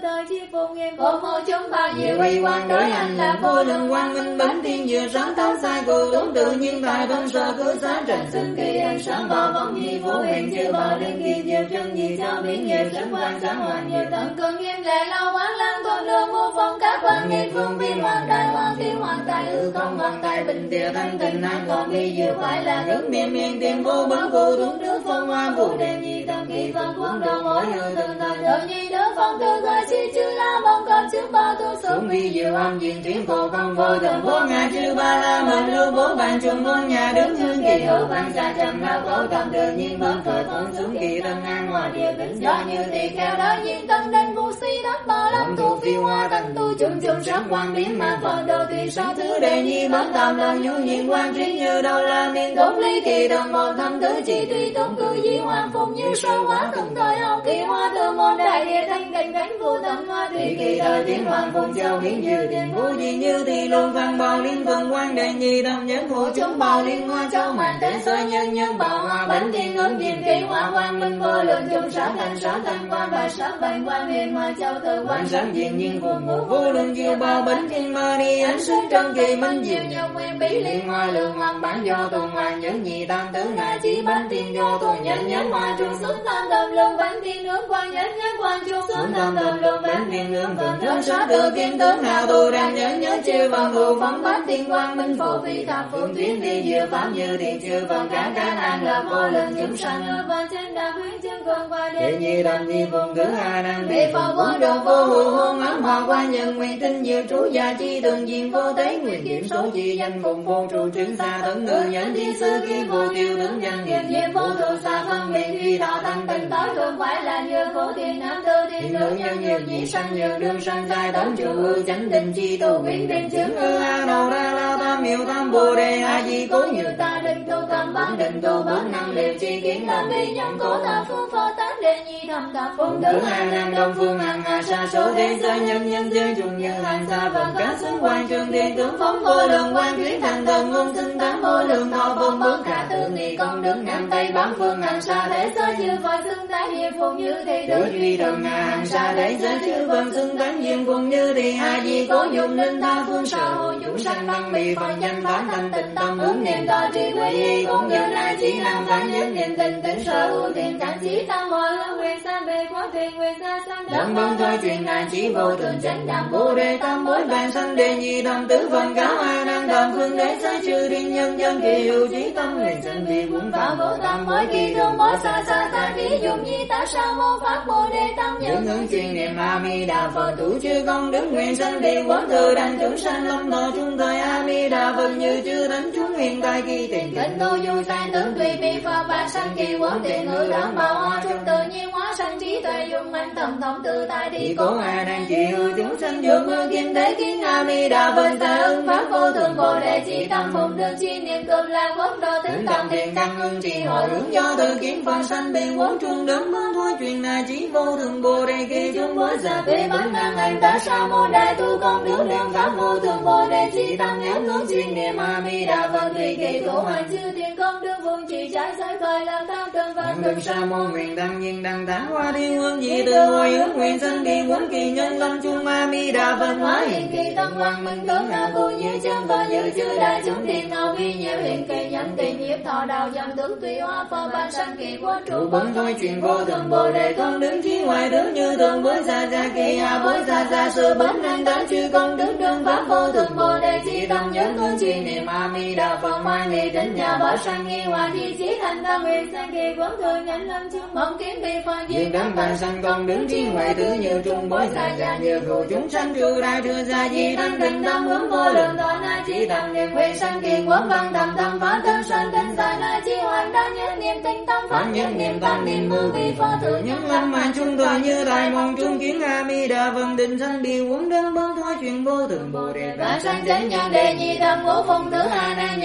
thời chi phù nghiêm phổ hộ chúng bao nhiêu uy quan đối hành là vô lượng quang minh bánh thiên vừa sáng tháng sai cụ tốn tự nhiên tại vân sơ cứ sáng trần xưng kỳ ánh sáng bao vong nhi vô huyền chư bảo đương kỳ nhiều chân nhi cho biến nhiều sức quan sáng hoàn nhiều tận cơn nghiêm lệ lao quán lang tôn đường vô phong các quan nghi phương viên hoàng đại hoàng thiên hoàng tài ư không hoàng tài bình địa thanh tịnh an còn đi vừa phải là nước miên miên tiền vô bấn cụ tuấn nước phong hoa phù đề nhi tâm kỳ phân quốc đồ mỗi người từng thời đợi nhi đỡ phong tư gọi chi chư la mong cầm trước bao tu xuống vi diệu âm diện triển cổ công vô thần vô ngài chư ba la mệnh lưu bố bàn chung ngôn nhà đứng hương kỳ hữu văn gia trầm lao cổ tâm tự nhiên bớt khởi phóng xuống kỳ tân an hòa địa vĩnh do như tỳ kheo đỡ nhiên tân đinh vô si đất bao lâm thu phi hoa tân tu chung chung sắc quan biến ma phật đồ tùy sáu thứ đề nhi bớt tam lần nhu nhiên quan trí như đâu la miên đốn lý kỳ đồng một thâm tứ chi tùy tốn cư di hoa phùng như sơ hóa từng thời hậu kỳ hoa thượng môn đại địa thanh cảnh cánh phù tâm hoa thủy kỳ thời tiến hoàng phùng châu biến như tiền vũ di như thì luôn văn bao liên phần quan đề nhi đồng nhân hộ chúng bao liên hoa châu màn tế soi nhân nhân bảo hoa bánh thiên ứng diên kỳ hoa quang minh vô lượng chung sáu thành quan và sáu bành quan huyền hoa châu tự quan sáng diện nhiên phù ngũ vô lượng diệu bao bánh thiên ma đi ánh sáng trong kỳ minh diệu nhau nguyên bí liên hoa lượng hoàng bản do tuần hoàng những nhị tam tứ ngài chỉ bánh thiên do tuần nhân hoa trung xuống tam đồng lượng bánh thiên hướng quan nhân quan trung xuống tam đồng lượng bánh thiên hướng phần thân sát tự kiến tướng nào tu đang nhớ chư phần hữu phóng bánh thiên quang minh phổ phi thập phương tuyến đi diệu pháp như thì chư phần cả an lập vô lượng chúng sanh ở bên trên đà huyết chân con qua đệ nhi đồng nhi vùng thứ hai năng bị phật vô đồ vô hữu hôn ấm họ qua nhân nguyện tinh diệu trú gia chi thường diện vô tế nguyện điểm số chi danh vùng vô trụ trứng xa tấn ngư nhẫn chi sư khi vô tiêu tướng danh nghiệp diệm vô thường xa phân biệt khi thọ tăng tình tối thường phải là như khổ thiên nam tư thiên nữ nhân nhiều nhị sanh nhiều đương sanh giai tấn trụ hư chánh định chi tu nguyện định chứng ư a đầu ra lao tam miệu tam bồ đề a di cố nhiều ta định tu tam bán định tu bớt năng liệu chi kiến tâm vi nhân cố ta phương phó tán đề nhi thầm thập phương thứ hai năng đông phương hàng hà sa số thế giới nhân dương trùng nhân hàng xa phần cá xứng quan trường thiên tướng phóng vô lượng quan tuyến thành thần ngôn sinh tám vô lượng thọ vân bước khả tự nghị công đức nam tây bắc phương hàng xa thế giới chư phật xưng tán hiệp phụng như thì đối duy thần ngà hàng xa thế giới chư phật xưng tán hiệp phụng như thì a di cố dùng linh tha phương xã hội chúng sanh năng bị phật danh phán thanh tịnh tâm hướng niệm to tri quy cũng như nay chỉ làm phán nhân niệm tình tịnh sở ưu thiện cảnh trí tâm mọi hướng nguyện san về quá thuyền nguyện xa sang đấng vâng thôi truyền ngài chỉ vô thường chánh đẳng bồ đề tam bối bàn sanh đề nhi đồng tứ phần cáo a năng đồng phương đế sai chư thiên nhân dân kỳ hữu trí tâm nguyện sinh vì cũng phá vô tam bối kỳ thương bối xa xa ta thí dùng nhi ta sa mô pháp bồ đề tam nhân hướng truyền niệm a mi đà phật thủ chư công đức nguyện sanh vì quốc thừa đành chúng sanh lâm thọ trung thời a mi đà phật như chư thánh chúng hiện tại kỳ tiền tịnh tu du sang tướng tùy vi phật và sanh kỳ quốc tiền ngữ đẳng bảo hoa trung tự nhiên hóa sanh trí tuệ dung anh thần thông tự tại đi cố a đang chỉ hư chúng sanh dương hương kim thế kiến a mi đà phật ta ưng pháp vô thường bồ đề chỉ tâm phụng đường chi niệm cực là quốc độ tính tâm thiện căn ưng trì hội hướng do tự kiến phần sanh biên quốc trung đấng bướng thôi truyền này chỉ vô thường bồ đề kỳ chúng mới giả phế bắn năng anh ta sa môn đại tu công đức niệm pháp vô thường bồ đề chỉ tâm nhớ hướng chuyên niệm a mi đà phật tùy kỳ tu hành chư thiên công đức vùng chỉ trái giới khởi làm tam tương phật đừng sa môn nguyện đăng nhiên đăng tán hoa thiên hương dị từ hồi hướng nguyện sanh kỳ quán kỳ nhân lâm chung a mi đà phật hóa hiện kỳ tâm hoàng minh tướng na tu như chân và như chư đại chúng thiên ngao vi nhiều hiện kỳ nhân kỳ nhiếp thọ đạo dâm tướng tùy hoa phật ban sanh kỳ quân trụ bấn thôi truyền vô thường bồ đề công đứng trí ngoài tướng như thường với gia gia kỳ a với gia sư bấn năng tán chư công đức đương pháp vô thường bồ đề chỉ tâm nhớ hương chi niệm a mi đà phật mang đi đến nhà bỏ sang nghi hòa thi chí thành tâm nguyện sanh kỳ quân thường nhánh lâm chung mong kiến bị phật duyên đám ban sanh công đứng trí ngoài tướng như trung bối gia gia như phụ chúng sanh trừ đại trừ gia di tăng định tâm hướng vô lượng thọ na chỉ tâm niệm nguyện sanh kỳ quốc văn thầm tâm phá thân sanh tinh tại na chi hoàn đa nhớ niệm tinh tâm phán nhớ niệm tâm niệm mưu vì phật tự nhân lâm mạng trung thời như đại môn trung kiến a mi đà phật định sanh điều uống đơn bớt thôi chuyện vô thường bồ đề và sanh chánh nhân đề nhi tâm ngũ phùng thứ hai năng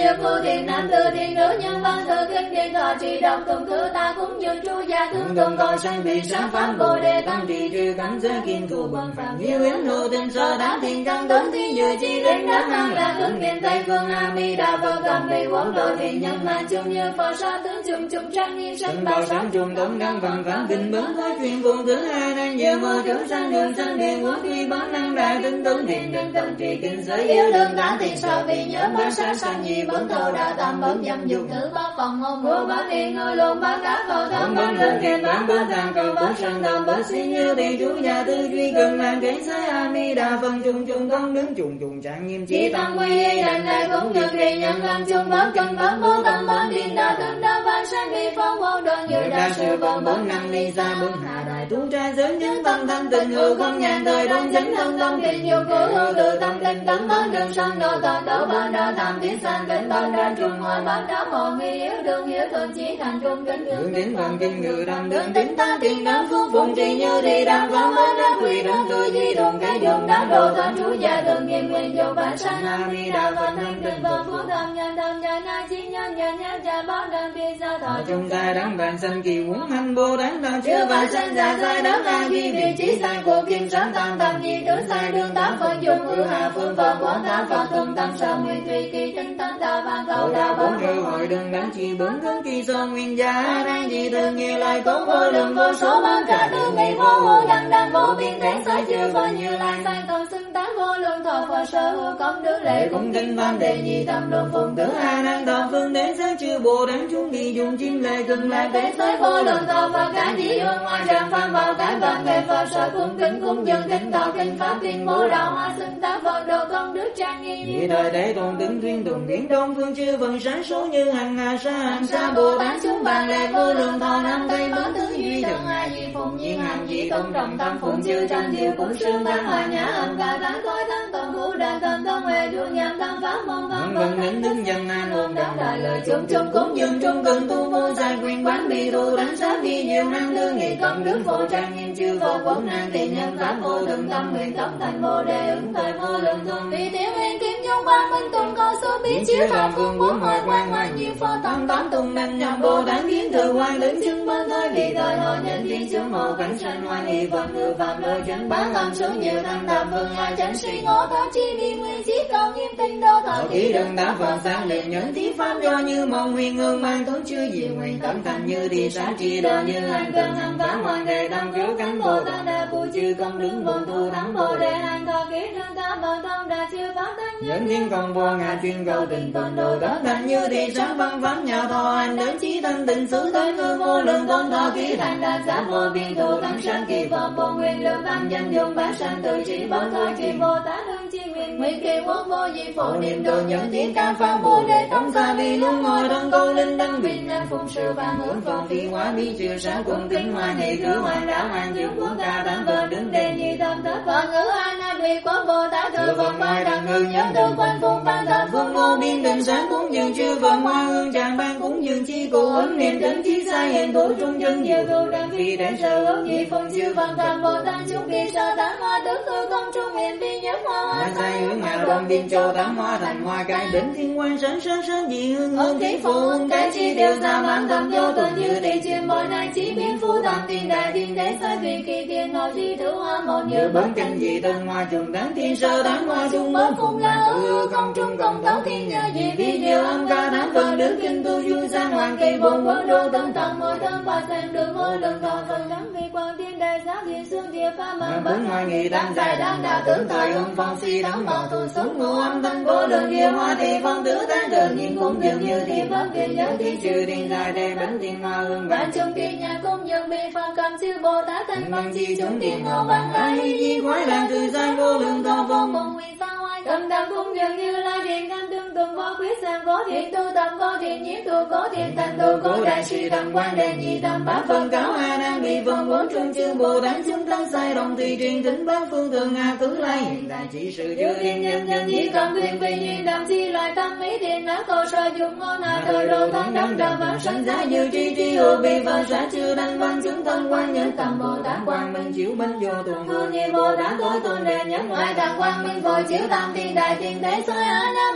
nhiều cô thiện nam tử thiện nữ nhân văn tự kinh điển thọ trì đọc tụng cử ta cũng như tru gia thương tụng cầu sanh bị sáng pháp bồ đề tâm trì trừ cánh giới kim thủ bần phạm yêu yến hữu tình sơ đám thiện căn tướng thi dự chi đến đắc năng là hướng miền tây phương a mi đà phật cầm bị quán độ thiện nhân mà chung như phật sa tướng chung chung trang nghiêm sanh bảo sáng trùng tổng đăng văn vãn kinh bấn có chuyện cùng thứ hai đang nhiều mơ trưởng sanh đường sanh điện quốc thi bán năng đại tinh tướng thiện đừng tâm trì kinh giới yêu đương đã thiện sợ vì nhớ bá sát sanh nhi bấn thầu đà tam bấn dâm dục nữ bá phòng hôn mua bá thiện ngôi lôn bá cá cầu thâm bấn lên thiện bá bá thang cầu bá sanh tam bá sĩ như thiện chủ nhà tư duy cần làm kể giới a mi đà phần chung chung công đứng chung chung trạng nghiêm chỉ tâm quy y đành đại cũng như kỳ nhân làm chung bớt cân bớt vô tâm bớt thiên đa thân đa văn sanh vi phong vô đơn như đa sư bớt bớt năng ly xa bớt hạ đại tu trai giới nhân tâm thanh tình hữu không nhàn thời đông chánh thân tâm tình yêu cố hữu tự tâm tình tấm bớt đường sân đô tờ đô bớt đa tham thiết sanh kính bớt đa trung hoa bớt đá hồ nghi yếu đường hiếu thường chỉ thành trung kính hướng đến phần kinh ngự đầm đường tính ta tiền đám phúc phụng trì như đi đam phán bớt đá quỳ đơn tư di đồng cái dùng đá đồ thân trú gia thường nghiêm nguyên vô bản sanh a mi đà phật thanh tịnh phật phúc tham nhân tham gia na chi nhân nhân nhân gia bát đăng thiên gia thọ chung gia đắng vạn sanh kỳ huống hành bồ đắng đạo chứa vạn sanh gia giai đắng a di vị trí sai của kim sáng tam tam nhi tứ sai đương tám phật dùng ư hà phương phật quán tám phật thông tâm sở nguyên tùy kỳ tinh tấn ta vạn cầu đa bốn rư hội đường đắng chi bốn hướng kỳ so nguyên gia đang di thường như lai tốn vô lượng vô số ban cả thương nghị vô vô đăng đăng vô biên thế sai chư phật như lai sai cầu xưng tán vô lượng thọ phật sở hữu công đức lễ cũng kinh văn đề nhi tâm độ phụng tử a nan đọ phương đến giới chư bồ đắng chúng đi dùng chim lệ cực lạc thế giới vô lượng thọ phật cả chỉ hương ngoài tràng pháp bảo cái văn nghệ phật sở cung kính cung dân kính thọ kinh pháp kinh bố đạo hoa xưng tác phật độ công đức trang nghi nhị thời thế tôn tướng tuyên tùng biến đông phương chư phần sáng số như hằng hà sa bồ tát chúng bàn lệ vô lượng thọ năm cây bến thứ duy thần a di phụng nhiên hành dị tôn trọng tâm phụng chư tranh điều cũng sương tăng hòa nhã âm ca tán tối tăng tổng vũ đàn tâm thông huệ du nham tăng pháp môn văn vân đến đức dân an ôn đẳng đại lời chung chung cúng dường trung cần tu vô dài quyền bán bi tu đánh sát đi nhiều năng đương nghị công đức phổ trang nghiêm chư phật bốn năng tiền nhân pháp vô thường tâm nguyện tống thành bồ đề ứng thời vô lượng thuần vì tiếng huyền kiếm nhung ba minh tùng câu số bí chiếu thọ phương bốn hội quan hoàng nhiều phật tam tám tùng nành nhằm bồ tát kiến thừa quan đứng chứng bên thôi vì thời hội nhân thiên chứng hộ cảnh sanh hoan hỷ phật ngự phạm đôi chánh bán âm số nhiều tăng tam phương hai chánh suy ngộ thọ chi bi nguyên chí cầu nghiêm tinh đô thọ ký đường đá phật sáng liền nhẫn thí pháp do như mong huyền hương mang tướng chư gì nguyện tấm thành như đi sáng chi đồ như hành cần hành pháp hoàng đề tâm cứu cánh bồ tát đa phụ chư công đứng bồn tu thắng bồ đề hành thọ ký đường ta bờ thông đà chư pháp thánh nhẫn thiên công vô ngã chuyên cầu tình tồn đồ đó thành như đi sáng văn pháp nhà thọ hành đến chí thanh tịnh xứ tới hương vô lượng tôn thọ ký thành đà giá vô biên thù thắng sáng kỳ phật bồ nguyên lượng tam danh dùng bát sanh tự trí bảo thôi chi bồ tát hương chi nguyện nguyện kỳ quốc vô di phổ niệm đồ nhận tiếng ca pháp bồ đề thông xa vi luôn ngồi thân câu linh đăng vị nam phụng sư vạn hướng phong phi hóa bi trừ sáng cùng kính hoa nghị cử hoàng đã hoàng dương quốc ca tám vợ đứng đề nhị tâm thất phật ngữ a na duy quốc bồ tát thừa phật mai đằng ngư nhẫn tư quan phụng ban thập phương ngô biên định sáng cúng dường chư phật hoa hương tràng ban cúng dường chi cụ ứng niệm tính chí sai hiện thủ trung chân nhiều tu đăng phi đến sở ước nhị phụng chư phật tam bồ tát chúng kỳ sơ tán hoa tứ hư không trung nguyện bi nhẫn hoa hoa sai hướng hạ đồng biên châu tám hoa thành hoa cái đỉnh thiên quan sáng sáng sáng dị hương hương thí phụ hương cái chi đều ra mang tâm vô tuần như đi chuyên mỗi nay chỉ biến phu tam tiên đại tiên đế sai vì kỳ tiên ngồi thi thứ hoa một như bấn canh dị tân hoa trùng đáng thiên sơ đáng hoa trung bớt phụng la hư không trung công tấu thiên nhờ dị vi nhiều âm ca tám phần đứng kinh tu du sang hoàng kỳ bồn quân đô tâm thần mỗi thân và xem đường vô lượng thọ phần đắng vi quan thiên đại giác thiên xương địa pha mạng bấn hoa nghị tam giải đáng đạo tướng thời hương phong si đắng mỏ thủ sống ngũ âm thanh vô lượng địa hoa thì phong tứ tán đường nhìn cũng dường như thì bất kỳ nhớ thì trừ thiên dài đề bấn thiên hoa hương vạn chung kỳ nhà cũng dường bị phong cầm siêu bồ tát thanh văn chi chúng thiên ngộ bằng lai di khoái đàn trừ gian vô lượng thọ phong mong nguy sao ai cầm đăng cũng dường như lai điện cam tương tùng vô quyết sang có thiện tu tập có thiện nhiếp tu có thiện thành tu có đại sĩ tâm quan đề nhị tâm bát phân cáo a nan bị vân bốn trung chư bồ tát chúng tăng sai đồng thì truyền tính bát phương thường a cứ lai hiện đại chỉ sự chư thiên nhân nhân dĩ cầm thuyền vì duyên đam chi loại tâm mỹ thiện đã cầu sơ dụng ngôn hạ thời đồ thắng đăng đà phạm sanh giá như tri tri hồ bị vợ xã chư đăng văn chứng thân quan nhân tâm bồ tát quang minh chiếu minh vô tuần hương như bồ tát tối tôn đề nhân ngoại tạng quang minh phổ chiếu tam thiên đại thiên thế soi a na bạch phật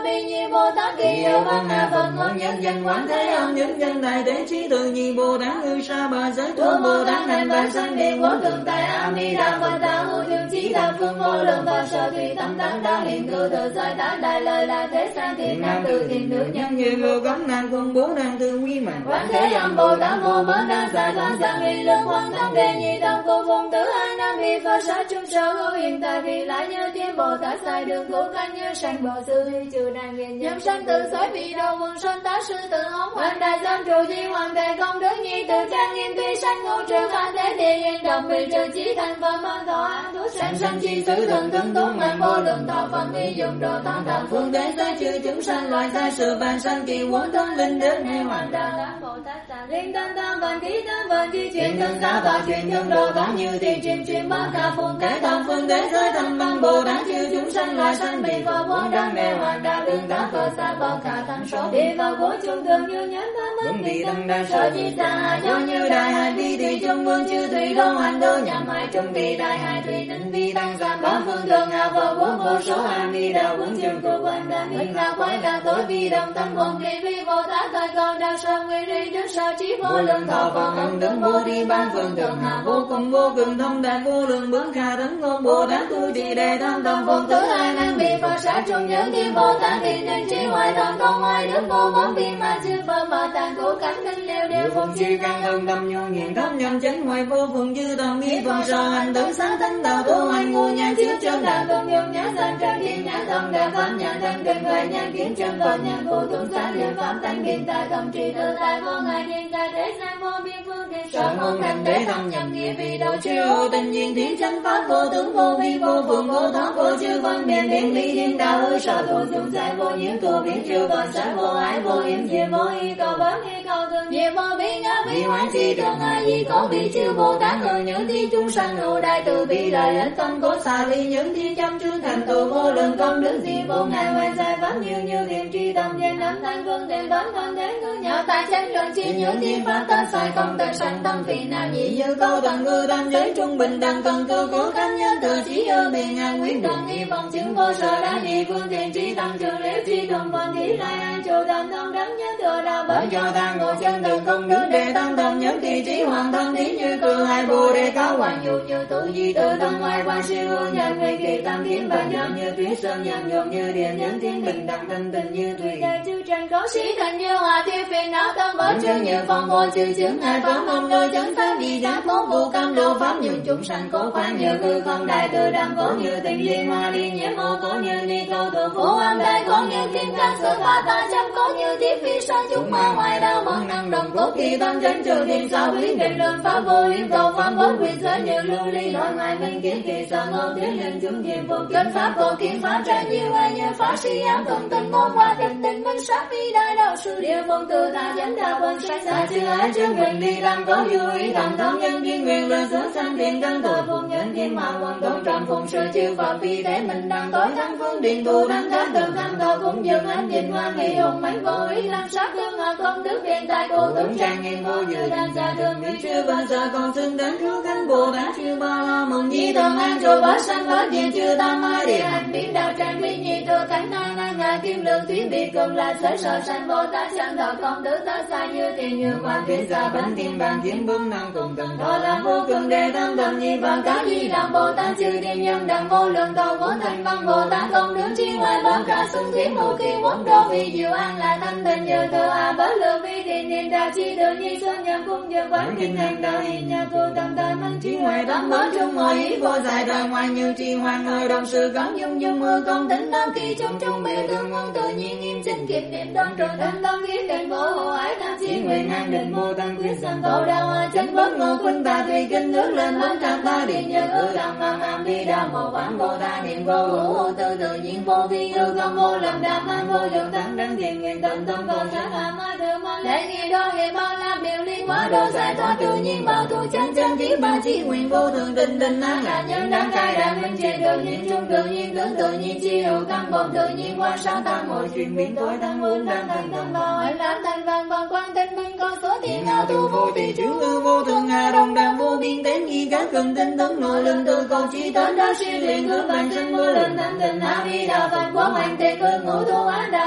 bi nhi Bồ Tát kỳ yêu văn hà Phật ngôn nhân danh quán thế âm những danh đại tế trí tự nhi Bồ Tát ngư sa bà giới tu Bồ Tát hành ban sanh điện quốc thượng tại A Di Đà Phật ta hữu thương chí thập phương vô lượng Phật sở thủy tâm tán đa hiện cư tự giải tán đại lời là thế sang thiện nam tử thiện nữ nhân như vô cấm nàng quân bố nàng tư quý mạng quán thế âm Bồ Tát vô bớ đa giải toán sang nghi lương hoàng tâm đề nhị tâm cô vùng tử hai nam bi Phật sở trung sở hữu hiện tại vì lại như thiên Bồ Tát sai đường cố canh như sanh bồ sư huy trừ đàn nguyện nhâm sanh tự xoáy bị đầu quân sanh tá sư tự hống hoàng đại dân trụ di hoàng tề công đức nhi tự trang nghiêm tuy sanh ngũ trừ khả thế địa yên đồng bị trừ chí thành phẩm an thọ an thú sanh sanh chi xứ thần tướng tốn mạng vô lượng thọ phần nghi dụng đồ tăng thập phương đế giới trừ chúng sanh loại sai sự bàn sanh kỳ quán thân linh đến hay hoàng đà la Bồ Tát tạng liên tân tam văn ký tam văn chi chuyển thân giá và chuyển thân đồ tán như thị chuyển bát ca phụng cái tam phương đế giới thành văn Bồ Tát trừ chúng sanh loại sanh bị Phật quán đăng đề hoàng đà tương tác Phật xa Phật khả thành số bị Phật của chung thường như nhánh pháp mến bị tăng đa sở chi xa do như đại hải vi thị trung vương chư thủy đô hành đô nhằm hải trung kỳ đại hải thủy ninh vi tăng giảm bá phương thường hạ Phật quốc vô số a mi đà quấn trường của quan đà hình là quái đà tối vi động tâm hồn kỳ vi Bồ Tát thời cầu đa sơ nguy ri đức sở trí vô lượng thọ Phật hồng đứng vô đi ban phương thường hạ vô cùng vô cường thông đạt vô lượng bướng khả tấn ngôn Bồ Tát tu trì đề tam tâm phụng thứ hai năng bị Phật xã trung nhẫn thiên Bồ Tát thì nên trí hoài thần công hoài đức vô món vi ma chư Phật mà tạng của cánh kinh liêu đều phụng chư căn thân tâm nhu nghiện thấp nhân chánh hoài vô phụng chư tâm nghi Phật sở hành tử sáng thánh đạo tu hành ngu nhãn chiếu chân đạo tôn nhung nhã sanh trang thiên nhã tâm đà pháp nhãn thân kinh hoài nhãn kiến chân Phật nhãn phụ tuấn sáng liệu pháp tánh biên tài tâm trì tự tại vô ngại hiện tại thế sang vô biên phương thiện sở ngôn thành đế tâm nhậm nghĩa vì đạo chư tình nhiên thiên chánh pháp vô tướng vô vi vô phượng vô thọ vô chư văn biện điện lý thiên đạo hư sở thủ dụng giải vô nhiễm tu biến chư Phật sở vô ái vô yếm diệt vô y cầu bám y cầu thường diệt vô bí ngã bí hoại chi thường ai di có bị chư Bồ Tát ngự những thi chúng sanh ngộ đại từ bi đại ích tâm cố xà ly những thi chăm trương thành tựu vô lượng công đức gì vô ngại hoài giải pháp như thiện tri tâm danh âm thanh vương thiện toán thân thế ngữ nhỏ tại chân trần chi những thiên pháp tất sai không tận sanh tâm vì nào nhị như câu tầng ngư tam giới trung bình đẳng cần cư cố khánh nhân thừa chí ơ bề ngang quyết đồng nghi vọng chứng vô sở đa nhị phương thiện trí tâm trường liễu chi thuần phần thí lai an chủ tâm thông đắng nhân thừa đạo bởi do ta ngộ chân đường công đức đệ tam tâm nhất thị trí hoàng thân thí như cư hai bồ đề cao hoàng dụ như tự di tự tâm ngoài quan siêu hương nhân nguyên kỳ tam thiên và nhậm như tuyết sơn nhân nhuộm như điện nhân thiên bình đẳng thanh tình như thủy đại chư trần có sĩ thành như hòa tiêu phiền não tâm bởi chư như phong vô chư chứng hai pháp mong đôi chấn pháp di giác bốn vụ cam đô pháp nhường chúng sanh cố khoan như hư không đại từ đăng cố như tình liên hoa liên nhiễm mô cố như ni câu tự phổ âm đại cố như kim cang sở pha ta chăm cố như thiết phi sa chúng ma ngoài đạo mong năng đồng cốt kỳ tâm chánh trừ thiên sao huyết định đơn pháp vô hiểm cầu pháp bốn quyền giới như lưu ly nội ngoại minh kiến kỳ sở ngô tiến linh chúng diệm phục chân pháp cổ kiến pháp trái nhiều ai như pháp sĩ ám thuận tình môn hoa tình tình minh sát vi đại đạo sư địa phong từ ta chánh đạo quân sanh xa chư ái chư nguyện ly tâm có như ý thần thống nhân duyên nguyện lên sướng sanh thiện căn thừa phụng nhân thiên mạo quân tôn trọng phụng sự chư Phật vì thế mình đăng tối thắng phương điện tu đăng thác từ thăng thọ cũng dừng ánh dịch hoa nghi hùng mãnh vô ý làm sát thương hạ công đức hiện tại cô tướng trang nghiêm vô dự đàn gia thương mỹ chư văn sở còn xưng đến cứu cánh Bồ Tát chư ba la mừng nhi thường an trụ bá sanh bá điện chư tam hai địa hành biến đạo trang mỹ nhi thừa cánh năng năng ngài kim lượng thủy bị cường là sở sở sanh Bồ Tát chẳng thọ công đức tất sai như tiền như quan thiên gia bánh thiên bàn thiên vương năng cùng tầng thọ làm vô cường đề tam tâm nhi và cá di làm Bồ Tát chư thiên nhân đẳng vô lượng thọ vốn thành văn Bồ Tát công đức chi ngoài bám cả xưng thuyết mù kỳ quấn đô vi diệu an là thanh tình như thơ a bớ lượng vi thiện niên đạo chi tự nhi xuân nhân cung dương quán kinh hành đạo hi nhà tu tâm tài minh chi ngoài tâm bớ trung ngồi ý vô giải đời ngoài như tri hoàng ngồi đồng sự cống dung dung mưa công tính tâm kỳ trung trung biểu tương ngôn tự nhiên nghiêm chỉnh kiếp niệm đoan tròn thanh tâm kiến định vô hộ ái tham chi nguyện an định vô tăng quyết sanh cầu đạo a chánh bất ngộ khuynh bà tùy kinh nước lên bốn trăm ba điện nhật ư tam am đi đa mộ quán vô ta niệm vô hữu vô tư tự nhiên vô vi hư không vô lầm đam an vô dụng tăng đăng thiện nguyện tâm tâm cầu sát a mai thừa mang lễ nghi đo hệ bao la biểu liên hóa đô giải thoát tự nhiên bảo thủ chánh chân trí ba chi nguyện vô thường định định an là nhân đáng cai đàn minh trên tự nhiên trung tự nhiên tướng tự nhiên chi hữu căn bổn tự nhiên quan sát tăng mọi chuyện biến tối tăng hướng đăng thành tâm bảo hỏi lãm thành văn văn quan tinh minh con số thiên ngao tu vô tỷ chữ ngư vô thường hà đồng đàm vô biên tế nghi các cường tinh tấn nội linh từ cầu chi tấn đa siêu luyện hướng bàn sinh mưa lên thanh tịnh a di đà phật quốc hành tề cư ngũ thu á đà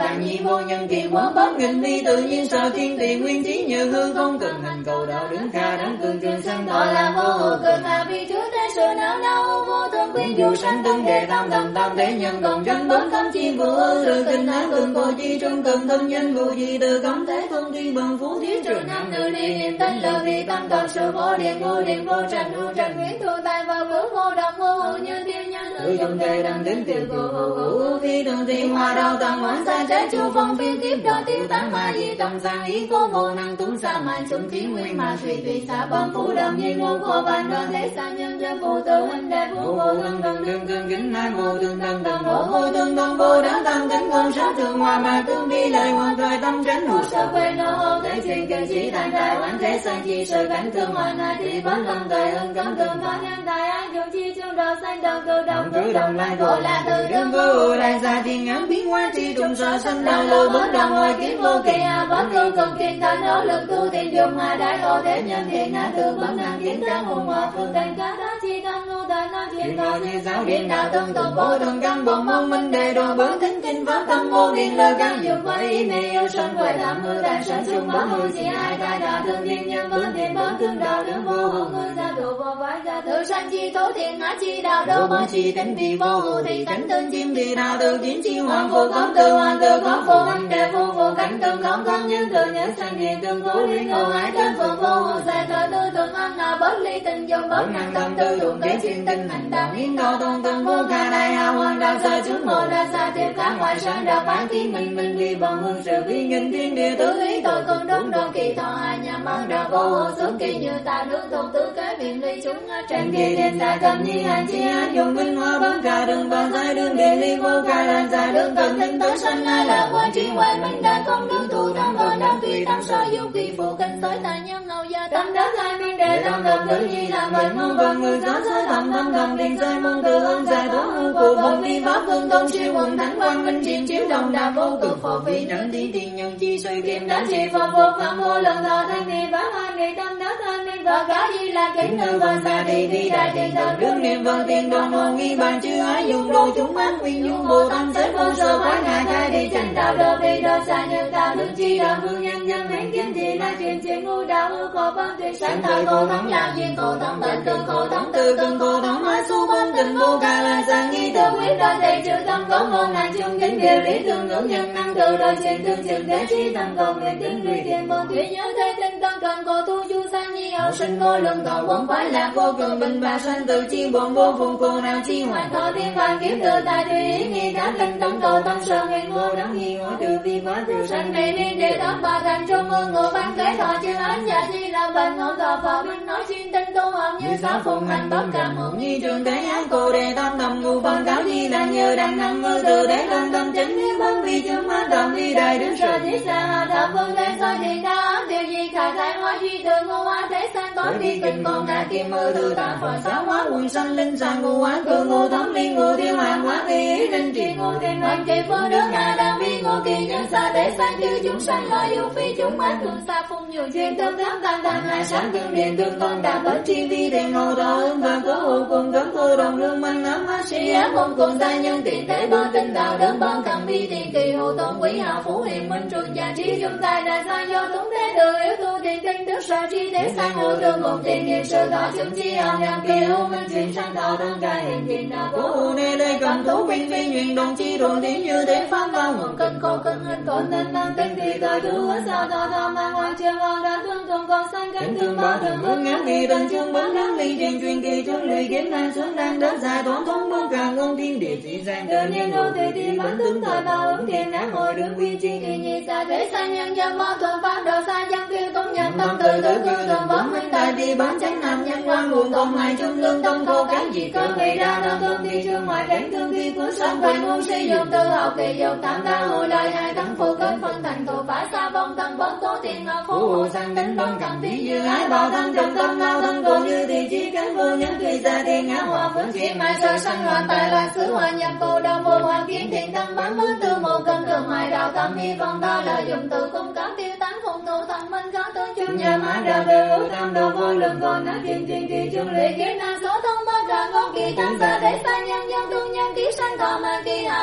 vạn nhị vô nhân kỳ quá bát nghìn đi tự nhiên sở thiên tỳ nguyên trí như hư không cần hành cầu đạo đứng kha đẳng cường trường sanh thọ là vô hồ cường hà vi chúa thế sự não não vô thường quyến du sanh tương đề tam tầm tam thế nhân cộng tranh bớt cấm chi vô sự kinh án cường cô chi trung cần thân nhân vô gì từ cấm thế thông thiên bằng phú thiết trường nam nữ đi niệm tánh lơ vi tâm tập sự vô điện vô tranh nguyễn thu tài vào ngữ vô độc vô hữu như thiên nhân tự dùng đề đăng tính tiêu vô phi thường thì hoa đau tầm hoán xa trái chu phong phiên tiếp đó tiêu tán mà gì tâm sang ý cố vô năng túng xa mạnh sung khí nguyên mà suy tùy xa bấm phủ đồng nhiên ngô khô bàn đơn thế xa nhân dân phụ tự hình đại vũ vô thân thân đương cương kính nan vô tương thân thân vô tương thân vô đáng tâm kính ngôn sát thường hòa mà tương đi lời hoàn thời tâm tránh hữu sợ quê nô hô thế chuyên kinh sĩ thành đại hoán thế sang chi sự cảnh thương hòa na thì bất lâm thời ưng cấm thường có nhân đại ác dùng chi chương đầu xanh đầu cử đồng lai cổ là từ đương vô đại gia thiên ngắm biến hóa chi trùng sở sanh đau lô bất đồng ngồi kiếm vô kỳ hà bất tu công kiên thân nỗ lực tu tiền dùng hà đại hộ thế nhân thiện ngã từ bất năng kiến trắng hùng hòa phương thành cá đá chi tâm nô đại nói chuyện ngồi như giáo điện đạo tương tục vô đồng căn bộ môn minh đề đồ bướng thính kinh pháp tâm vô điện lời căn dụng với ý mê yêu sân quay thảm mưa đại sản xung bất mưu chỉ ai tai đạo thương thiên nhân bướng thiện bướng thương đạo đứng vô hữu người gia độ vô vái gia tự sanh chi thố thiện ngã chi đạo đâu bởi chi tính thì vô hữu thì cánh tương chim thì đạo tự kiến chi hoàng vô cấm tự hoàn tự có vô anh đề vô cánh tương không không nhân tự nhớ sanh điện tương cố liên hữu ái trên phượng vô hữu giải thở tư tưởng âm nào bớt ly tình dùng bớt năng tâm tư dụng kế chuyên tinh hành đạo nghiên đo tôn tâm vô ca đại hào hoàng đạo sơ chúng mô đa xa tiếp các ngoại sáng đạo bán khí mình vì bọn hương sự vi nghìn thiên địa tứ ý tội công đúng đo kỳ thọ hai nhà mang đạo vô hộ sớm kỳ như ta nước thông tứ kế viện ly chúng trên kỳ điện xa cầm nhi hành chi án dùng minh hoa bán cả đường bằng giải đường địa ly vô ca lan xa đường cần tinh tới sanh ai là quan trí ngoại minh đại công đường thủ tâm vợ đám tùy tâm sở dụng kỳ phụ kinh tới tài nhân ngầu gia tâm đám lai miên đề tâm tâm tử nhi làm bệnh mong vần người gió giới thầm thầm điện rơi mong từ ơn dài tố hưu của vong vi pháp hương công siêu quần thánh quang minh chiến chiếu đồng đà vô cực phổ phi trận thiên tiền nhân chi suy kiếm đá chi phong vô phạm vô lần thọ thanh ni pháp hai nghị tâm đá thanh minh vợ cả di là kính nữ vân xa đi vi đại tiền thần đương niệm vân tiền đồng hồ nghi bàn chư ái dùng đồ chúng án quyên dung vô tâm giới vô sơ quái ngài khai đi tranh đạo đồ vi đồ xa nhân đạo đương chi đạo hương nhân dân hãnh kiếm thì là chuyện ngu đạo hư khổ văn tuyệt sanh thời khổ thống làm duyên khổ thống bệnh tương khổ thống từ cưng khổ thống hóa su vân tình vô ca là sang nghi tự quyết đoan thầy trừ tâm có ngôn ngàn chung kính điều lý thương ngưỡng nhân năng từ đời chuyện tương trường kế trí tâm cầu nguyện tính lùi tiền môn thủy nhớ thế tinh tâm cần cổ tu chu sang nhi hậu sinh vô lượng thọ quấn quái lạc vô cường bình bà sanh từ chi bổn vô phùng cô nào chi hoàn thọ thiên phàm kiếm từ tài tùy ý nghi cá tinh tâm cầu tâm sơ nguyện vô đắng nghi ngõ trừ vi quá trừ sanh mê đi để đón bà thành trung ương ngộ ban kế thọ chư án giả chi là bệnh ngộ thọ phò minh nói chuyên tinh tu học như sáu phụng hành bất cảm hữu nghi trường thế án cô đề tâm thầm ngu phân cáo chi là nhờ đang năng ngư từ để tâm tâm chính niệm bất vi chứng mắt tâm vi đại đứng sở thiết xa thập phương thế soi thiện đa ám điều gì khả thái hóa duy từ ngô hóa thế sang tối đi kinh con ngã kim mơ thư tạm phò sáu hóa quần sanh linh sang ngô hóa cư ngô thấm liên ngô tiêu hàng hóa ý linh trì ngô thiên hoành kỳ phơ đức ngà đam vi ngô kỳ nhân xa thế sang chư chúng sanh lợi yêu phi chúng mắt thường xa phung nhiều duyên tương thám tăng tăng hai sáng tương điện tương con đà bất chi vi thiện ngô thọ ưng và cố hộ cùng cấm cô đồng lương mang ám hát si ác không cùng gia nhân tiện thế bơ tinh đạo đơn bón thầm vi tiền kỳ hộ tôn quý hạ phú hiền minh trường gia trí dung tài đại gia do túng thế tự yếu tu tiền tinh đức sở chi thế sang hộ tương cùng tiền nghiệp sự thọ chúng chi hồng nhằm kỳ hữu minh chuyển sang thọ thân ca hiện tiền đạo cố hộ nê đây cầm thú quyên phi nguyện đồng chi đồn tiếng như thế pháp bao nguồn cân khổ cân hình cổn nên năng tinh thì thời thứ hứa sao thọ thọ mang hoàng trường hoàng đã thương cùng còn sang cánh thương bỏ thường hướng ngắn kỳ tình chương bấn đáng ly truyền truyền kỳ chương lụy kiếm nan xuống đang đến dài toán thống bấn càng ngôn thiên địa chỉ giang tự nhiên đô tùy tiên bấn tướng thời bao ứng thiên ngã ngồi đường quy chi kỳ nhị xa thế sang nhân dân mô thuận pháp đồ xa dân tiêu tống nhân tâm từ tử cư thường bấn minh tài vì bán chánh nam nhân quan nguồn công hai chung lương tâm khô cán gì cơ gây ra đơn thương thi chương ngoại cánh thương thi của sanh quan ngôn sử dụng tư học kỳ dục tam ta hồi lời hai tấn phụ kết phân thành thủ phải xa vong tâm bấn tố tiền ngọc phú hộ sang đánh băng cầm tí dư ái bao thân trong tâm lao thân cô như thì chỉ cánh vô nhân kỳ gia thiên ngã hòa phấn chuyển mai sơ sanh hòa tài loạn xứ hòa nhập cô đau vô hoa kiến thiện tăng bán mứ tư mô cân thường hoài đạo tâm nghi phong ta lợi dụng tự cung cám tiêu tán phụng tụ thần minh có tương chung nhà mã đạo đều tam đồ vô lượng còn nát truyền truyền kỳ chung lệ kiến năng số thông bất ra ngôn kỳ tăng xa để xa nhân dân tương nhân ký sanh thọ mà kỳ hạ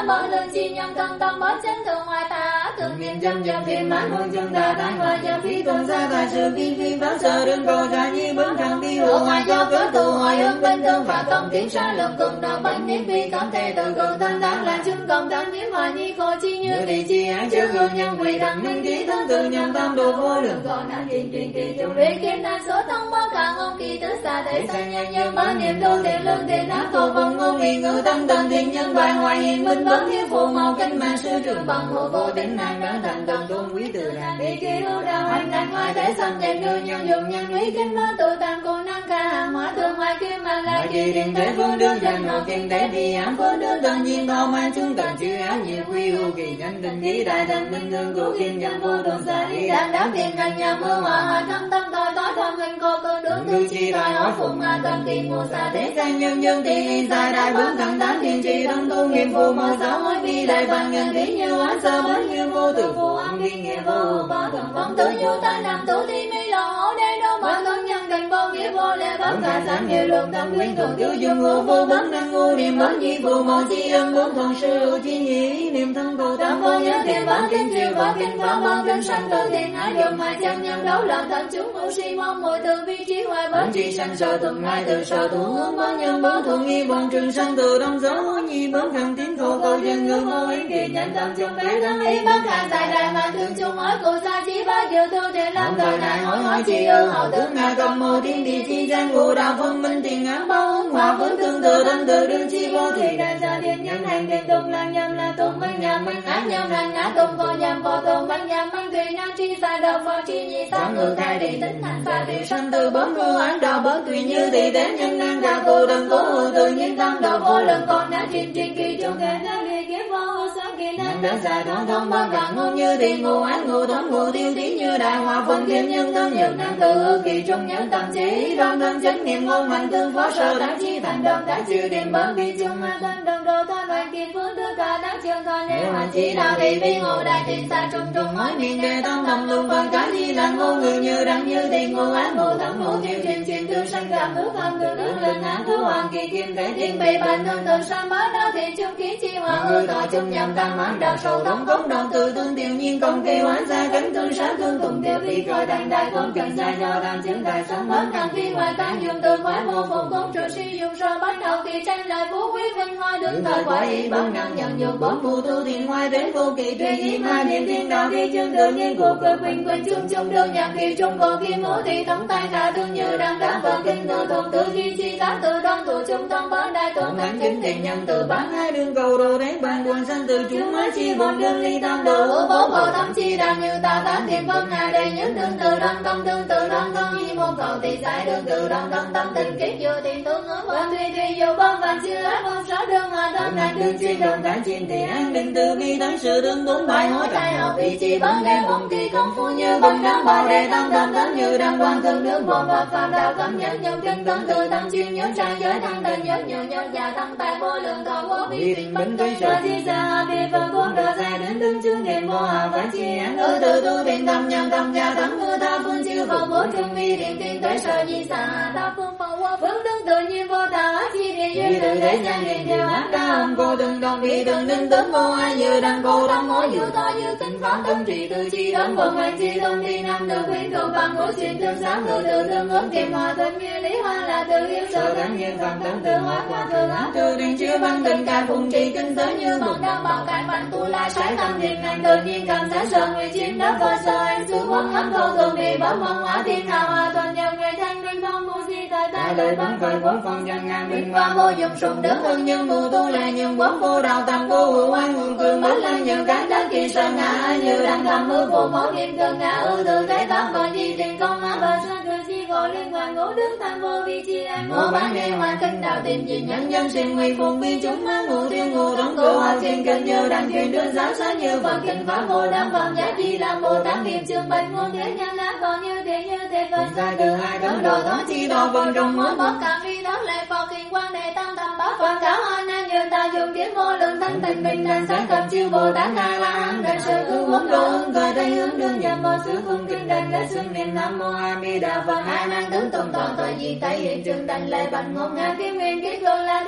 bó lương chi nhân thân tâm bất chánh thường ngoài ta thường niệm chăm dòng phiền mãn hôn chân ta thái hòa gia phí tuần xa tài sự vi phi phán sợ đơn cầu ra nhi bấn thằng đi hộ ngoài cho cớ tu hồi hướng bên thương và công tiến xa lượng cùng đạo bánh niết vi cảm thể tự cường thân đáng là chung công thắng niết hòa nhi khổ chi như thị chi án chớ gương nhân quỷ đẳng minh ký thân tự nhân tâm đồ vô lượng còn năng thiên truyền kỳ chung lý kiến nan số thông bất cả ngôn kỳ tứ xa thể sanh nhân nhân bá niệm đô tiền lương tiền ác thổ vong ngôn nghi ngữ tăng tần thiên nhân bài hoài hiền minh bấn hiếu phụ màu kinh mạng sư trường bằng hộ vô tính năng đáng thành tâm tôn quý từ đàn đi kỳ hữu đạo hành đàn ngoài thể xâm danh đưa nhân dụng nhân lý kinh hóa tự tàn cô năng ca hàng hóa thương ngoài kim mà lại kỳ điện thế phương đương danh ngọc kinh thế đi ám phương đương tần nhiên thao mang chúng tần chữ áo nhiều quy hữu kỳ nhân tình ký đại thành minh thương của kim nhân vô tuần xa đi đàn đáp tiền ngành nhà mưa hòa hòa thâm tâm tội tối thâm hình cô cơ đứng tư chi đòi hỏi phụng hạ tâm kỳ mùa xa thế sang nhân nhân thì dài đại bướng thẳng tán thiên trì tâm tu nghiệp phù màu giáo hối vi đại bằng nhân khí như oán sơ bến như vô tử phù âm vi nghĩa vô ba thần phong tử du ta làm tu thi mi lộ hổ đế đô mọi thân nhân tình vô nghĩa vô lệ bất cả sáng nhiều lượng tâm quyến thường tiêu dung ngô vô bấn năng ngu niệm bấn nhi phù màu chi ân bốn thuần sư chi nhĩ niệm thân cầu tam vô nhớ thiên bán kinh chiều và kinh phá vân kinh sanh tự thiện ái dùng mai chân nhân đấu lần thần chúng ngũ si mong mùi từ vi trí hoài bấn chi sanh sợ thuận ngay từ sợ thủ hướng bấn nhân bấn thuận nghi bọn trường sanh từ đông gió nhi bấn thần tiến khổ cầu dân ngư mô yến kỳ nhân tâm chung bé thắng ý bất hạ dài đại mà thương chung hỏi cụ xa chí ba dự tu thiện lâm thời đại hỏi chi ư hậu tướng nga cầm mô thiên địa chi danh ngũ đạo phân minh tiền án bao ứng hòa vững tương tự thân tự đương chi vô thị đại gia thiên nhân hành thiên tung lang nhâm là tung minh nhâm minh ác nhâm là ngã tung vô nhâm vô tung minh nhâm minh tùy năng chi xa đầu phật chi nhi sáu ngự thai đi tính thành xa đi sanh từ bấm mưu án đạo bớt tùy như thị thế nhân năng ca cụ đừng cố hữu tự nhiên tâm đầu vô lượng còn đã truyền truyền kỳ trung thể năng đi kiếp vô hữu sáng kỳ năng đã dài đoán thông bất cả ngôn như thị ngũ án ngũ thống ngũ tiêu thí như đại hòa phân kiếm nhân thân nhân năng tự ư kỳ trung nhân tâm trí đoan thân chánh niệm ngôn mạnh tương phó sở đáng chi thành đồng đã chịu điểm bớt kỳ chung ma thân đồng đồ thân đoàn kỳ phương đưa cả đáng trường con nếu hành chi đạo thị vi ngộ đại tiền xa trung trung mỗi miền đề tâm đồng lùng vân cá chi là ngô người như đăng như thị ngũ án ngũ thống ngũ tiêu truyền truyền tương sanh cảm ước âm tự đứng lên án thứ hoàng kỳ kim thể thiên bị bản thân tự sanh bá đa thị chung kiến chi hòa ư tọa chung nhầm tam mãn đạo sầu đóng cống đồng tự tương tiểu nhiên công kỳ hoán gia cánh tương sáng tương tùng tiêu phi coi thành đại công cần gia do tam chứng đại sống mất năng phi ngoài tán dùng từ khoái mô phụng công trụ si dùng so bắt đầu kỳ tranh lại phú quý vinh hoa đứng thời quái ý bất năng nhận dùng bốn phù tu thiền ngoài đến vô kỳ truy ý ma niệm thiên đạo thi chương tự nhiên của cơ quynh quynh chung chung đương nhạc kỳ trung cổ kim ngũ thị thống tay cả tương như đăng đá vợ kinh tự thuận tự duy chi các tự đông thủ trung tâm bá đại tuấn thánh kính thiện nhân tự bán hai đường cầu đồ thế bàn quần sanh tự chú má chi bốn đương ly tam đồ bố cầu thấm chi đăng như ta tán thiên vân hà đầy những tương tự đăng tâm tương tự đăng thân nhi môn cầu thị giải đương tự đăng thân tâm tình kiết vô tiền tương ứng quan thủy thủy vô bom vàng chưa ác không sáu đương hòa thân thành đương chi đồng tán chim thì an định từ vi thắng sự đương bốn bài hối trai học vị chi bắn đem bụng kỳ công phu như bằng đám bào đề tâm tâm thánh như đăng quan thân nướng bồn và phạm đạo cấm nhẫn nhân kinh tấn từ tâm chuyên nhớ trai giới thăng tình nhớ nhiều nhân già thăng tài vô lượng thọ vô vi tình bình tuy sợ chi xa bi phân cuốn đồ dài đến tương chứng niệm vô hà phải chi án ư tự tu thiện tâm nhân tâm gia thắng ngư tha phương chiêu vào vô trung vi điện tiên tới sợ chi xa tha phương phật vô phương tương tự nhiên vô tà chi địa duy tự thế nhân điện đều ác ca âm cô từng đồng vị từng ninh tướng vô ai như đăng cô đăng mối như to như kinh pháp tâm trì tự chi đón vận hành chi thông thi nam tự khuyến cầu bằng ngũ xuyên tương sáng ngư tự tương ước tìm hòa thân như lý hoa là tự yêu sợ đáng nhiên phạm tâm tự hóa qua thường áp tự định chứa băng tình cảm phụng trì kinh tới như bằng đăng bảo cải mạnh tu la sái tâm thiền ngành tự nhiên cảm sát sợ người chiến đắc và sợ anh xuống quốc ấm cầu thường bị bấm văn hóa thiên hào hòa thuần nhập người thanh minh phong mưu si tại ta lời bắn khởi quán phong dân ngàn minh qua vô dụng sùng đức hương nhân mù tu là nhân quán vô đạo tăng vô hữu an nguồn cường bến lan nhân cán đắc kỳ sơn ngã như đăng thầm mưu phụ mẫu niệm cường ngã ư tự thế tám còn gì tình công á bờ sang cười chi khổ liên quan ngũ đức tam vô vi chi an ngũ bán đề hòa kinh đạo tìm gì nhân nhân sinh nguy phùng bi chúng má ngũ tiêu ngũ đóng cơ hòa thiên kinh như đăng truyền đơn giáo xá như phật kinh pháp vô đam phẩm giá chi làm bồ tát niệm trường bạch ngôn thế nhân ác còn như thế phật ra từ hai cấm đồ đó chi đo vân trong mỗi bất cảm vi đó lại phật kinh quan đề tam tam bát phật cáo hoa nan như ta dùng kiếm vô lượng thanh tịnh bình đẳng sát cập chiêu bồ tát đà la hán đại sư ư bốn đồ ứng thời tây hướng đương nhầm một xứ phương kinh đảnh để xưng niệm nam mô a di đà phật a nan tướng tùng toàn thời diện tây hiện trường đảnh lệ bạch ngôn ngã kim nguyên kiết luân là thế giới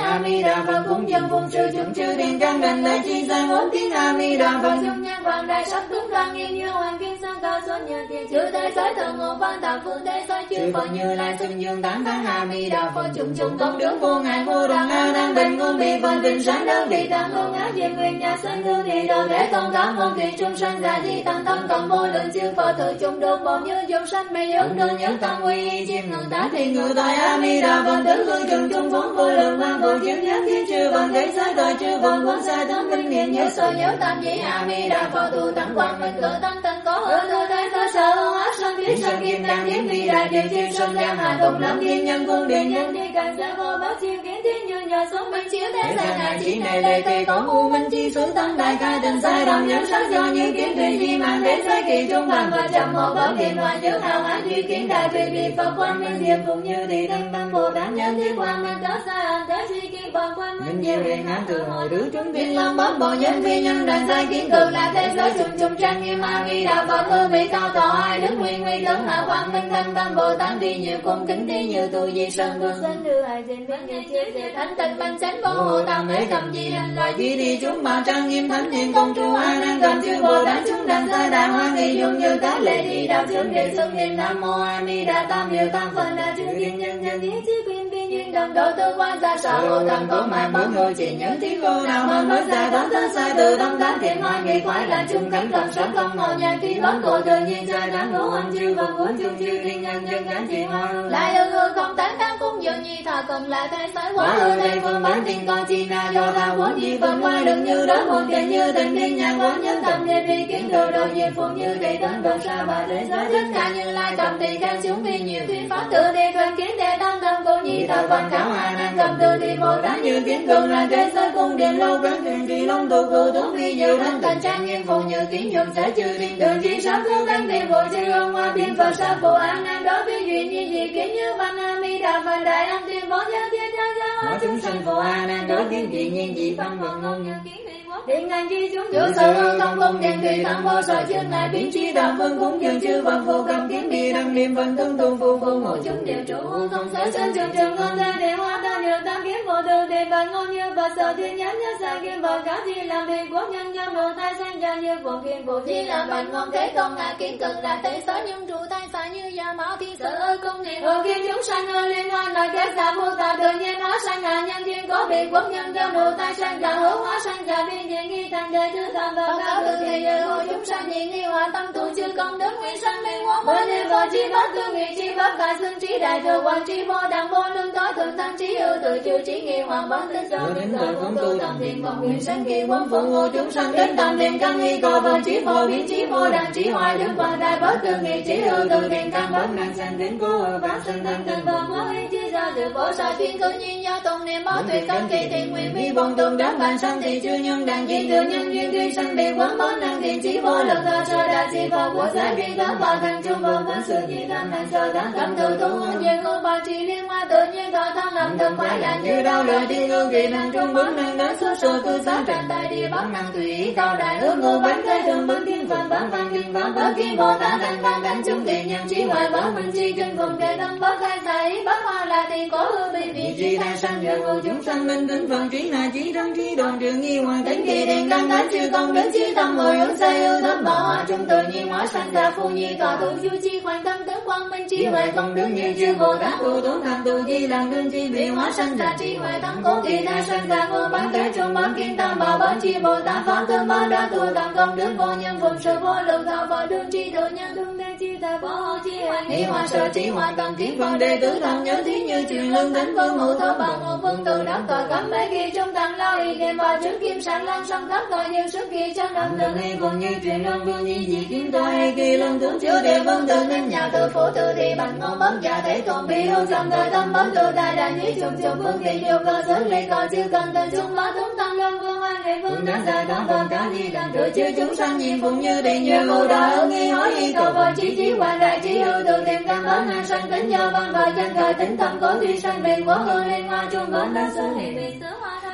A Di Đà Phật cúng dâng phụng sự chúng chư thiên căn đảnh lễ chi sai bốn tiếng A Di Đà Phật dung nhan quang đại sắc tướng trang nghiêm như hoàng kim sang cao xuân như thiên chư thế giới thần ngộ văn thảo phương thế giới chư Phật Như Lai xưng dương tán thán A Di Đà Phật chúng chúng công đức vô ngại vô đẳng a nan bình ngôn bị phân tình sáng đơn vị tăng ngôn ngã diệt nguyên nhà sanh hương thị đồ thế tôn cảm ngôn thị chúng sanh giả di tăng tâm cộng vô lượng chư Phật thử chúng độ một như chúng sanh mê ứng đơn nhớ tăng quy chiêm ngưỡng tá thì ngự tại A Di Đà Phật tứ hương chúng chúng phóng vô lượng quang vô chiếu nhất thiên chư Phật thế giới đời chư Phật quán sai tấm minh niệm nhớ sơ nhớ tam di A Di Đà Phật tu tăng quang minh cỡ tăng tân có hứa tư thế cơ sở hóa sanh thiết sanh kim đăng kiếm vi đại điều chư sông giang hà tùng lâm thiên nhân cung điện nhân thi cảnh giới vô bát chiêu kiến thiên như nhờ sống minh chiếu thế gian này chỉ này lệ tề có u minh chi xứ tăng đại khai tình sai đồng nhân sắc do như kiếm tùy di mang đến giới kỳ trung bằng và trầm một bảo điện ngoài chứa hào hán duy kiến đại tùy vị Phật quan minh diệp phụng như thị thân tăng bồ tát nhân thiết quan minh đó sai an thế chi kiến Phật quan minh diệu hiện án từ hồi tứ chúng thiên long bát bộ nhân phi nhân đàn sai kiến cực là thế giới chung chung trang nghiêm A Di Đà Phật hư vị cao tọa ai đức nguyên nguy lớn hạ quang minh thanh tăng bồ tát đi nhiều cung kính đi nhiều tu di sơn vương sinh đưa ai trên bên nghe chiếu về thánh tịnh minh chánh vô hộ tam mế cầm di hành loại di đi chúng mà trang nghiêm thánh thiện công trụ a nan cầm chư bồ tát chúng đàn sai đại hoa nghi dung như tá lệ đi đạo chúng điện xuân niệm nam mô A Di Đà tam điều tam phần đa chư thiên nhân nhân ý chí quyên viên duyên đồng độ tư quan gia sở hộ tam có mạng mỗi người chỉ nhớ tiếng cô nào hơn mới dài đón thân sai từ tâm tán thiện hoa nghi khoái là chung cánh cầm sống không ngồi nhàn khi bón cổ tự nhiên trai đáng ngũ anh chư và của chung chư thiên nhân nhân cánh chỉ hoa lại ư hư không tán đáng cung dường nhi thọ cần là thế giới quá ư đây phương bán tiền con chi na do ta vốn gì phân ngoài đừng như đó một tiền như tình thiên nhàn quá nhân tâm nên đi kiến đồ đồ diệt phụ như thị tấn đồng sa và thế giới tất cả như lai cầm tỳ kheo chúng vi nhiều thiên pháp tự đi thuần kiến đề tăng tâm cô nhi thọ quan cáo a nan cầm tự thì bồ tát như kiến cường là thế giới cung điện lâu gắn thuyền trì long tu cô tuấn vi nhiều thanh tịnh trang nghiêm phụ như kiến dụng sẽ trừ thiên đường chỉ sáu cứu cánh tiền bộ chư ông hoa biên phật sa phụ an nam đó vi duy nhi dị kiến như văn A Di Đà Phật đại an tiên bó gia thiên gia gia hóa chúng sanh phụ a nan đó kiến dị nhiên dị văn vận ngôn như kiến điện ngàn chi chúng giữa sở hương không cung điện thủy thắng vô sở chương này biến chi đạo phương cúng dường chư Phật phù cầm kiến đi đăng niệm phần tương tu phù phù ngộ chúng đều trụ không sở sanh trường trường ngôn ra để hóa ta nhiều tam kiếm vô tư để bàn ngôn như Phật sở thiên nhãn nhất sa kim Phật cá thi làm việc quốc nhân nhân đồ thai sang gia như phụng kiên phụ chi làm bàn ngôn thế công ngạ kiến cực là tế sở nhưng trụ thai xài như gia mão thi sở ơi công niệm ở kia chúng sanh ơi liên hoan là kết giả vô ta tự nhiên hóa sang ngạ nhân thiên có bị quốc nhân nhân đồ thai sang gia hữu hóa sang gia biên diện nghi thành đời thứ tam và cáo tự thì giờ hồi chúng sanh nhị nghi hòa tâm tu chư công đức nguyên sanh minh quốc mới nên vô chi bất tư nghị chi bất đại xưng trí đại thừa hoàng trí vô đẳng vô lương tối thượng tăng trí ưu tự chư trí nghi hoàng bất tính do đến thời không tu tâm thiện vọng nguyên sanh kỳ quân phụ hộ chúng sanh đến tâm thiện căn nghi cầu vô trí vô biến trí vô đẳng trí hoài đức hoàng đại bất tư nghị trí ưu tự thiện căn bất năng sanh đến cố ở pháp sanh thân thân vọng vô ý chí ra từ vô sa chuyên cư nhiên do tùng niệm báo tuyệt căn kỳ thiện nguyện vi bồn tùng đắc bàn sanh thì chư nhân đàn di tự nhân duyên duy sanh bị quán bón năng thiện trí vô lực thơ sơ đa chi phật của giới tri thức và thành trung vô vấn sự nhi tham hành sơ đáng tâm tự tu hôn duyên ngôn bảo trì liên hoa tự nhiên thọ thân lâm thực phải là như đau lời thiên ương kỳ thành trung bướng năng đến xuất sơ cư sáng trần tại địa bắc năng tùy ý cao đại ước ngô bánh thế thường bướng thiên phật bán văn kinh pháp bất kim bồ tát thành văn đánh chúng tiền nhân trí hoài bất minh chi kinh cùng kề tâm bất khai xài ý bất hoa là thì có hư vị vị chi thai sanh nhờ vô chúng sanh minh tính phần trí là trí đăng trí đoàn trường nghi hoàng tính kỳ đền đăng thánh chư công đến trí tâm ngồi hướng say ưu thất bỏ chúng tự nhiên hóa sanh ra phu nhi tọa tu chu chi khoanh tâm tướng quang minh trí huệ không đứng như chư bồ tát tu tướng thành tu di làm đương chi bị hóa sanh ra trí huệ thắng cố kỳ đa sanh ra vô bán thế trung bán kiên tam bảo bán chi bồ tát pháp tương ba đa tu tam công đức vô nhân phụng sự vô lượng thọ vợ đương chi tự nhân đương đế chi ta vô hộ chi hoài nghĩ hoa sở trí hoa tâm kiến phần đệ tử tham nhớ thí như truyền lương thánh vương hữu thọ bằng ngô phương tự đắc tội cấm bế kỳ trung tăng lao y đêm và trước kim sáng lan sông thấp tội như sức kỳ trong đầm đường hy cùng như truyền lương vương nhi dị kiến tôi hay kỳ lương tướng chứa đề vân tự nên nhà tự phụ tự thì bằng ngôn bất giả thể tôn bị hữu trong đời tâm bất tự đại đại nhĩ trùng trùng vương kỳ nhiều cơ giới lì coi chư cần tự chúng ba chúng tăng lương vương hoan nghệ vương đáng dài tám vân cá di đàn tự chư chúng sanh nhìn phụng như thì như ngô đà ưng nghi hỏi y cầu vợ trí hoàng đại trí hữu tự tìm căn bản năng sanh tính do văn vợ chân thời tính tâm cố duy sanh bị quá hư liên hoa trung bến đã sơ hỷ bị sớ hoa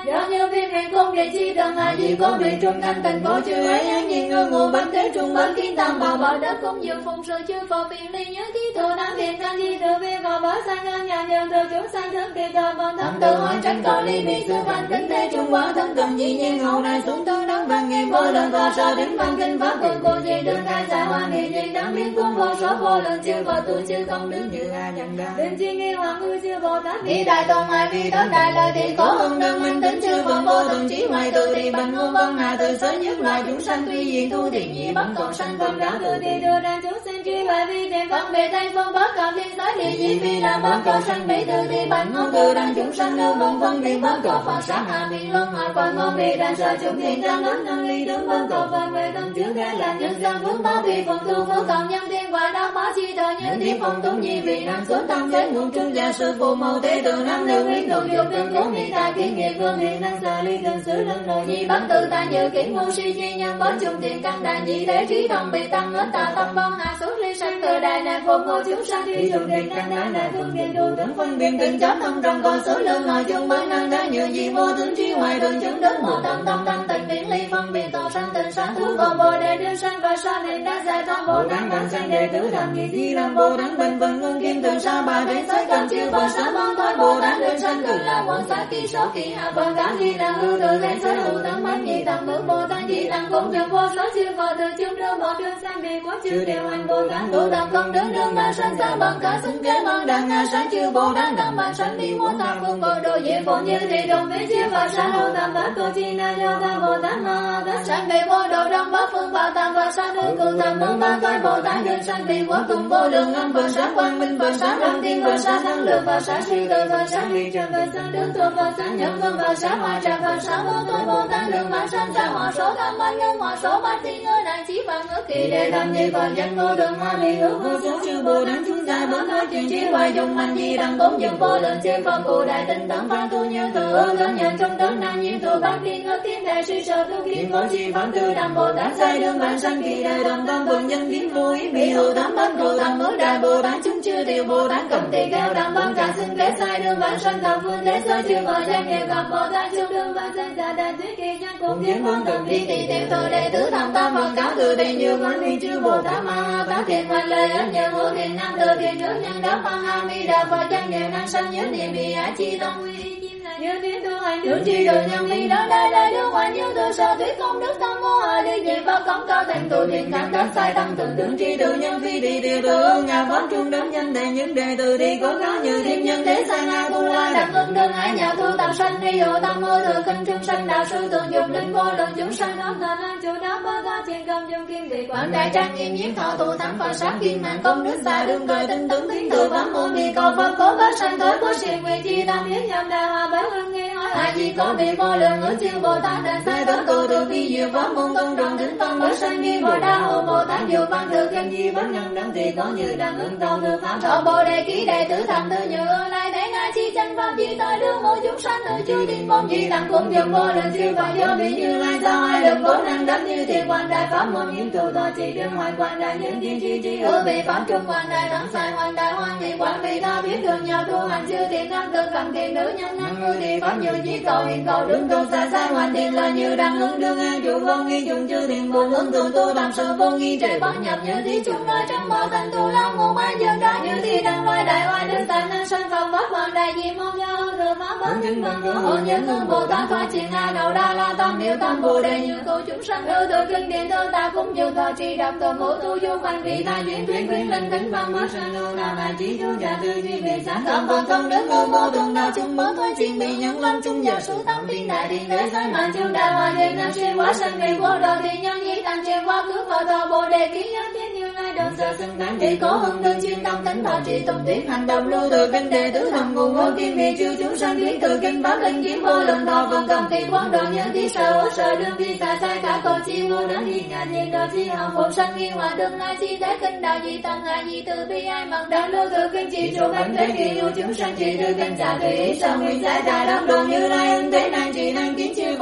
do như viên huyền cung địa chi tầng hạ di có bị trung thành thành phố chư ấy an nhiên ngư ngụ bánh thế trung bến kiến tam bảo bảo đất cung dương phụng sự chư phật phiền ly nhớ ký thừa đáng thiện thanh di thừa viên vào bảo sang ngân nhà nhân thừa chúng sanh thức kỳ thờ bọn thâm tự hỏi tránh cầu ly bị sư thành kính thế trung quả thân cần dĩ nhiên hậu này xuống tư đấng văn nghiêm vô lượng thọ sở đến văn kinh pháp quân cô di đương khai giải hoa nghị di đáng biến cung vô số vô lượng chư Phật tu chư công đứng như a nhân đa đương chi nghi hoàng hư chư Bồ Tát vì đại tôn ai vì tấn đại lợi thì có hưng đương minh tính chư Phật vô thường trí hoài từ thì bằng ngôn văn hạ từ sớ nhất loài chúng sanh tuy diện thu thì nhị bấm còn sanh phần đã từ thì đưa ra chúng sinh trí hoài vi tiền phân bề tây phương bất cảm thiên giới thì di phi là bấm còn sanh bị từ thì bằng ngôn từ đang chúng sanh lưu vong phân biệt bấm còn phần sát hạ bị luân hồi phần ngôn bị đang sợ chúng thiện trang lớn nâng ly tướng bấm còn phần về tâm chứa gai là nhân dân vướng bá vì phần tu phước còn nhân thiên quả đắc bá chi thờ nhân thiên phong túng nhi vì năng xuống tâm thế nguồn trung gia sư phụ mẫu thế từ năm lưu huyết độ dục tương cố nghị ta kiến nghiệp vương hiện năng xa ly tương xứ lưng nội nhi bắt tự ta dự kiến ngu si chi nhân bất trung tiền căn đàn nhị thế trí thông bị tăng ớt tà tâm vong hạ xuống ly sanh từ đại nạn phục ngô chúng sanh thi trung tiền căn đàn đại thương điện đủ tướng phân biên kinh chấm thông trong con số lượng nội chung mới năng đã như gì vô tướng trí hoài thường chứng đến một tâm tâm tâm tình biến ly phân biệt tổ sanh tình sáng thú còn bồ đề đương sanh và sa nên đã giải thoát bồ tát bằng sanh đệ tử thành nghị thi lâm bồ tát bình vân ngân kim từ sa bà thế giới cầm chiêu và sa mong thôi bồ tát đương sanh từ là quan sát kỳ số kỳ hạ phần cả di đăng hư từ thế giới hữu tăng bát nhị tăng ngữ bồ tát di đăng cũng như vô số chư Phật từ chung đưa một đương sanh bị quá chư điều hành bồ tát tu tập không đứng đương ba sanh sa bằng cả xứng kế mang đăng ngà sáng chư bồ tát đăng ba sanh đi vô tam phương bồ đồ dễ phổ như thì đồng với chư Phật sa hữu tam bát cô chi na do ta bồ tát ma tát sanh bị vô đồ trong bát phương ba tam và sa nữ cụ tam mong ba toái bồ tát đương sanh bị quá cùng vô lượng âm vần sáng quang minh vần sáng đăng tiên vần sáng năng lượng và sáng suy tư vần sáng ly trần vần sáng đứng tu vần sáng nhẫn vân vần sáng hòa tràng vần sáng vô tôi bồ tát đường bản sanh ra hòa số tam bát nhân hòa số bát thiên ngơ đại trí và ngữ kỳ đề tham nhi vần danh ngô đường hoa bị hữu vô số chư bồ tát chúng ta bốn nói chuyện trí hoài dùng mạnh di đăng bốn dừng vô lượng chư Phật cụ đại tinh tấn văn tu như thừa ơn lớn nhận trong tấn năng nhiên tu bát thiên ngơ thiên đại suy sở tu kiến có chi phán tư đăng bồ tát sai đường bản sanh kỳ đề đồng tâm vần nhân kiến vô ý bị hữu tám bát cụ tam ngữ đại bồ tát chúng chư tiểu bồ tát cầm tỳ kheo đăng văn cả sinh kế sai đường bản sanh thập phương thế giới chư Phật danh nghiệp gặp bồ tát chung đường bản sanh giả đại thuyết kỳ nhân cùng kiến vân cầm đi tỳ tiểu thừa đệ tứ tham tam phần cáo từ tỳ như quán ni chư bồ tát ma tát thiện hoan lời ấn nhân hữu thiện nam từ thiện trước nhân đắc văn a mi đà Phật danh nghiệp năng sanh nhớ niệm bị á chi tông quy như thiên tu hành hướng chi đồ nhân ly đó đây đây đưa ngoài như từ sở thuyết công đức tam mô a đi về bao cống cao thành tu thiện cảm tác sai tăng tưởng tướng chi từ nhân phi đi điều tự ngà bón trung đến nhân đệ những đệ tử đi có cáo như thiên nhân thế sai nga tu la đẳng ứng đương ái nhà tu tam sanh đi hộ tam mô thừa kinh trung sanh đạo sư tượng dùng đến vô lượng chúng sanh âm thần an chủ đáo ba ta trên công dung kim vị quảng đại trang nghiêm nhiếp thọ tu thắng phật sát kim mạng công đức xa đương đời tinh tướng thiên từ pháp môn đi cầu Phật cố bát sanh tối của siêu nguyện chi tam hiến nhâm đại hòa bái hương nghe hỏi ai gì có bị vô lượng ở chư bồ tát đại sai tấn tu từ bi diệu pháp môn tôn trọng thính phân bái sanh đi bồ đa hộ bồ tát diệu văn thực nhân di bát nhân đẳng thì có như đẳng ứng tàu thừa pháp thọ bồ đề ký đệ tử thành tư như lai thế na chi chân pháp di tới đương hộ chúng sanh từ chư thiên phong di đẳng cũng dùng vô lượng chư Phật do bị như lai sao ai được cố năng đắc như thiên quan đại pháp môn nhiễm tu thọ chỉ đương hoài quan đại những thiên chi hữu bị pháp trung quan đại thắng sai quan đại hoan nghị quan bị ta biết đường nhau tu hành chư thiên nam tự cầm thiện nữ nhân năng ngư thì pháp như chỉ cầu hiện cầu đứng cầu xa xa hoàn thiện là như đang hướng đương an chủ vô nghi dùng chư thiện buồn hướng thường tu làm sự vô nghi trẻ bắn nhập như thí chúng nói trong bao thành tu lao ngôn ai dân ra như thi đăng loài đại oai đức tài năng sanh phật pháp hoàng đại di mong do hương thừa pháp vấn kính bằng ngữ hộ nhân hương bồ tát thoa triển a đầu đa la tam miếu tam bồ đề như tu chúng sanh hư thừa kinh điện thơ ta cũng như thọ trì đọc tổ ngũ tu du hành vị ta duyên tuyến quyến linh kính văn mất sanh lưu nam đại trí chú gia tư duy vị sáng tam phần công đức ngư mô thường đạo chúng mới thoái chuyện bị nhân lâm chung giờ số tam thiên đại thiên đế giới mạnh chung đại hòa điện nam xuyên quá sanh vị vô đồ thì nhân dĩ tăng truyền quá khứ phật thọ bồ đề ký nhân thiên như lai đồng sơ xưng tán thì có hưng đương chuyên tâm tính thọ trì tùng tiến hành động lưu từ kinh đệ tứ thầm nguồn ngô kim bị chư chúng sanh thuyết từ kinh bát linh kiếm vô lượng thọ vân cầm kỳ quán độ nhân thi sở đương thi xa sai cả cầu chi vô đến thi nhà thiên đạo chi hồng phụng sanh nghi hòa đương ai chi thế kinh đạo gì tăng ai gì từ bi ai mặc đạo lưu từ kinh chỉ trụ bánh thế kỳ lưu chúng sanh chỉ từ kinh trả tùy ý sao nguyên giải đại đám đồ như lai ưng thế năng chỉ năng kiến chư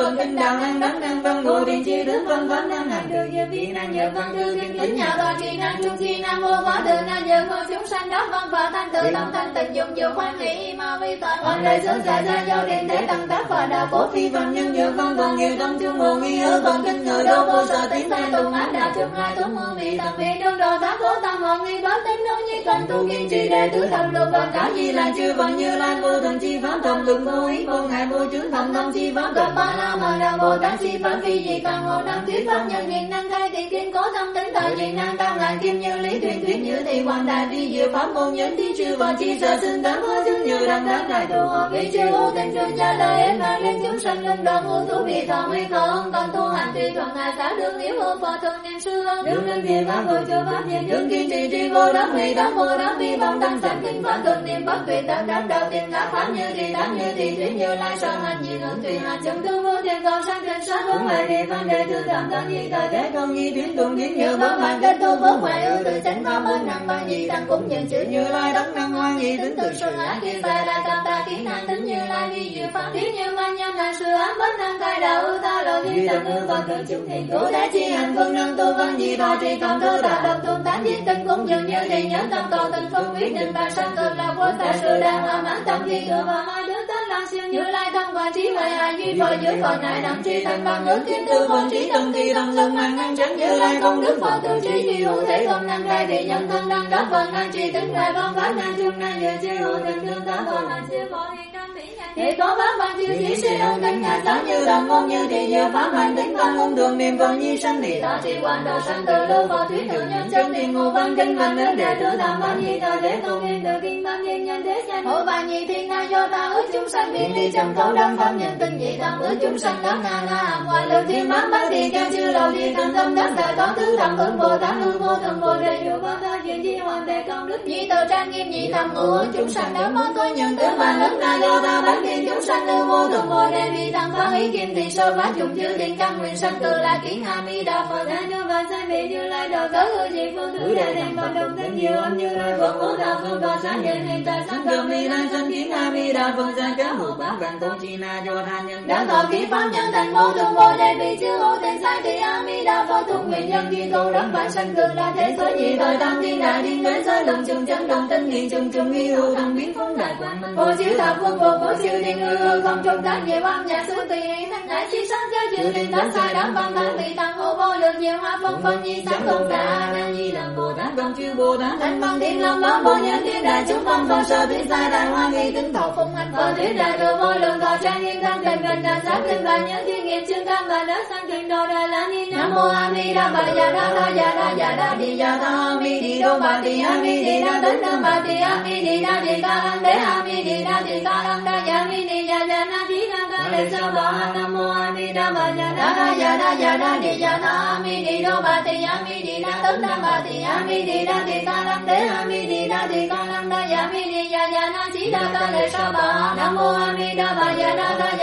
phần kinh đạo năng đắc năng văn ngộ thiền chi tướng văn pháp năng hành được diệu vi năng nhờ văn tư thiên kính nhà tòa trì năng trung chi năng vô quá từ năng nhờ vô chúng sanh đắc văn và thanh tự tâm thanh tịnh dụng diệu khoan hỷ ma vi toại hoàn đại sướng giải ra giao điện thế tăng tác và đạo phổ phi văn nhân nhờ văn văn nhiều tâm chung mồ nghi hứa văn kinh người đô vô sở tiếng thanh tùng ác đạo chung hai tuấn môn vị thần vị đương đồ tác cố tâm hoàng nghi báo tính đối như cần tu kiên trì đệ tứ thần lục và cả gì là chư văn như lai vô thần chi pháp thần lượng vô ý vô ngại vô chứng thần tâm chi pháp cấp ba la mật đà bồ tát chi pháp phi dị càng ngộ năng thuyết pháp nhân hiện năng khai thị kiên cố tâm tính thời dị năng cao ngàn kim như lý thuyền thuyết như thị hoàng đại vi diệu pháp môn nhân thi chư và chi sở sinh tám hóa chứng như đăng đắc đại tu hợp vi chư vô tình trương gia lời ế mạng lên chúng sanh linh đoàn ngũ thú vị thọ nguy không cần tu hành tùy thuận ngài xã đương yếu hô phật thân nhân sư đương linh thiện pháp vô chư pháp nhân đương kiên trì tri vô đắc vị đắc vô đắc vi vong đăng sanh kinh pháp thường niệm bất tuyệt đắc đắc đạo tiền ngã pháp như thị thuyết như lai sơ hành nhị ngưỡng tùy hành chấm tư vô thiên cầu sanh kinh sát hướng ngoại địa văn đệ tư thẩm thân nhi thời thế công nhi tuyến tùng kiến như bất mạng kết tu vô ngoại ưu tự chánh pháp bên năng văn nhi tăng cũng nhận chữ như lai đắc năng hoan nhi tính tự sự ác khi sai đại tam ta kiến năng tính như lai vi diệu pháp thiết như văn nhân năng sư ám bất năng khai đạo ưu ta lộ duy tâm ưu và cường chúng thiện cố đế chi hành phương năng tu văn nhi thọ trì cộng thư đạt độc tuôn tán diệt tinh cũng dường như thì nhớ tâm cầu tình không quyết định và sanh cực là vô xã sự đang hòa mãn tâm khi cửa và hai đứa tánh lang siêu như lai thông qua trí huệ hai duy phật dưới phật nại đẳng tri thành bằng ước kiến tư phần trí tâm thi tâm lực mang năng tránh như lai công đức phật tự trí duy hữu thể không năng khai thị nhân thân năng đắc phần năng tri tính ngài con pháp năng chung năng nhờ chi hữu tình tương tác phật hành siêu phật hiện năng thủy ngài thì có pháp văn chiêu chỉ sĩ ông tính ngài tám như đồng ngôn như thì nhiều pháp hành tính văn ung thường niệm phật nhi sanh thì thọ trì quan đồ sanh từ lưu phật thuyết thượng nhân chân thì ngộ văn kinh văn đến đệ tử tham văn nhi thời thế công yên tự kinh văn nhiên nhân thế danh hộ văn nhi thiên năng do ta ước chúng sanh biến đi trong khẩu đâm pháp nhân tinh nhị tam ước chúng sanh đắc nga nga ngoại lực thiên mãn bát thì cao chư đầu thì thành tâm đắc đại có tứ thập ứng bồ tát hư vô thường bồ đề dụ pháp tha diện chi hoàn thể công đức nhị tự trang nghiêm nhị tam ngũ chúng sanh đắc có tôi nhận tử bàn lớn na do ta bán thiên chúng sanh hư vô thường bồ đề vi tăng pháp ý kim thì sơ phát dụng chư thiên căn nguyện sanh từ là kiến a mi đà phật đại như và sai vị như lai đầu tới hư dị phương thứ đại thành phật đồng tính nhiều âm như lai phật vô thảo phương và sáng nhân hiện tại sáng cầm mi lai sanh kiến a mi đà phật ra cá hữu bát vạn tôn chi na do tha nhân đáng thọ ký pháp nhân thành vô thường bồ đề vì chư hữu tình sai thì a mi đà phật thuộc nguyện nhân duy tu đắc bản sanh cực là thế giới nhị thời tam thiên đại thiên giới giới đồng chung chấn đồng tinh hiện chung chung nghi hữu thông biến phóng đại quảng minh vô chiếu thập phương vô vô siêu thiên hư không trung tác về văn nhà xứ tùy ý thanh đại chi sáng cho chư thiên tác sai đắc văn thắng vị tăng hộ vô lượng nhiều hoa phong phân nhi sáng không cả năng nhi làm bồ tát công chư bồ tát thánh văn thiên long báo vô nhân thiên đại chúng văn phật sở thuyết sai đại hoa nghi tính thọ phụng hành phật thuyết đại thừa vô lượng thọ trang nghiêm thanh tịnh gần đà sát kinh và nhân thiên nghiệp chương cam và đất sang kinh đồ đà la ni nam mô a di đà bà già đa đa già đa già đa đi già đa a mi đi đô bà đi a mi đi đa tính đa bà đi a mi đi đa đi ca lăng đế a mi đi đa đi ca lăng đa già mi đi già già na di đa ca lê sa bà nam mô a di đà bà già đa già đa đi già đa a mi đi đô bà đi a mi đi đa tính đa bà đi a mi đi đa đi ca lăng đế a mi đi đa đi ca lăng đa già mi đi già già na di đa ca lê sa bà nam mô a di đà bà già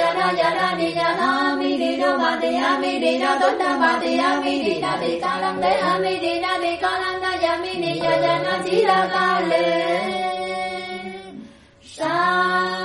đa đi già đa a mi đi đô bà đi a mi đi đa tính đa bà đi a mi đi đa đi ca lăng đế a mi đi đa đi ca lăng đa già mi đi già già na di đa ca lê sa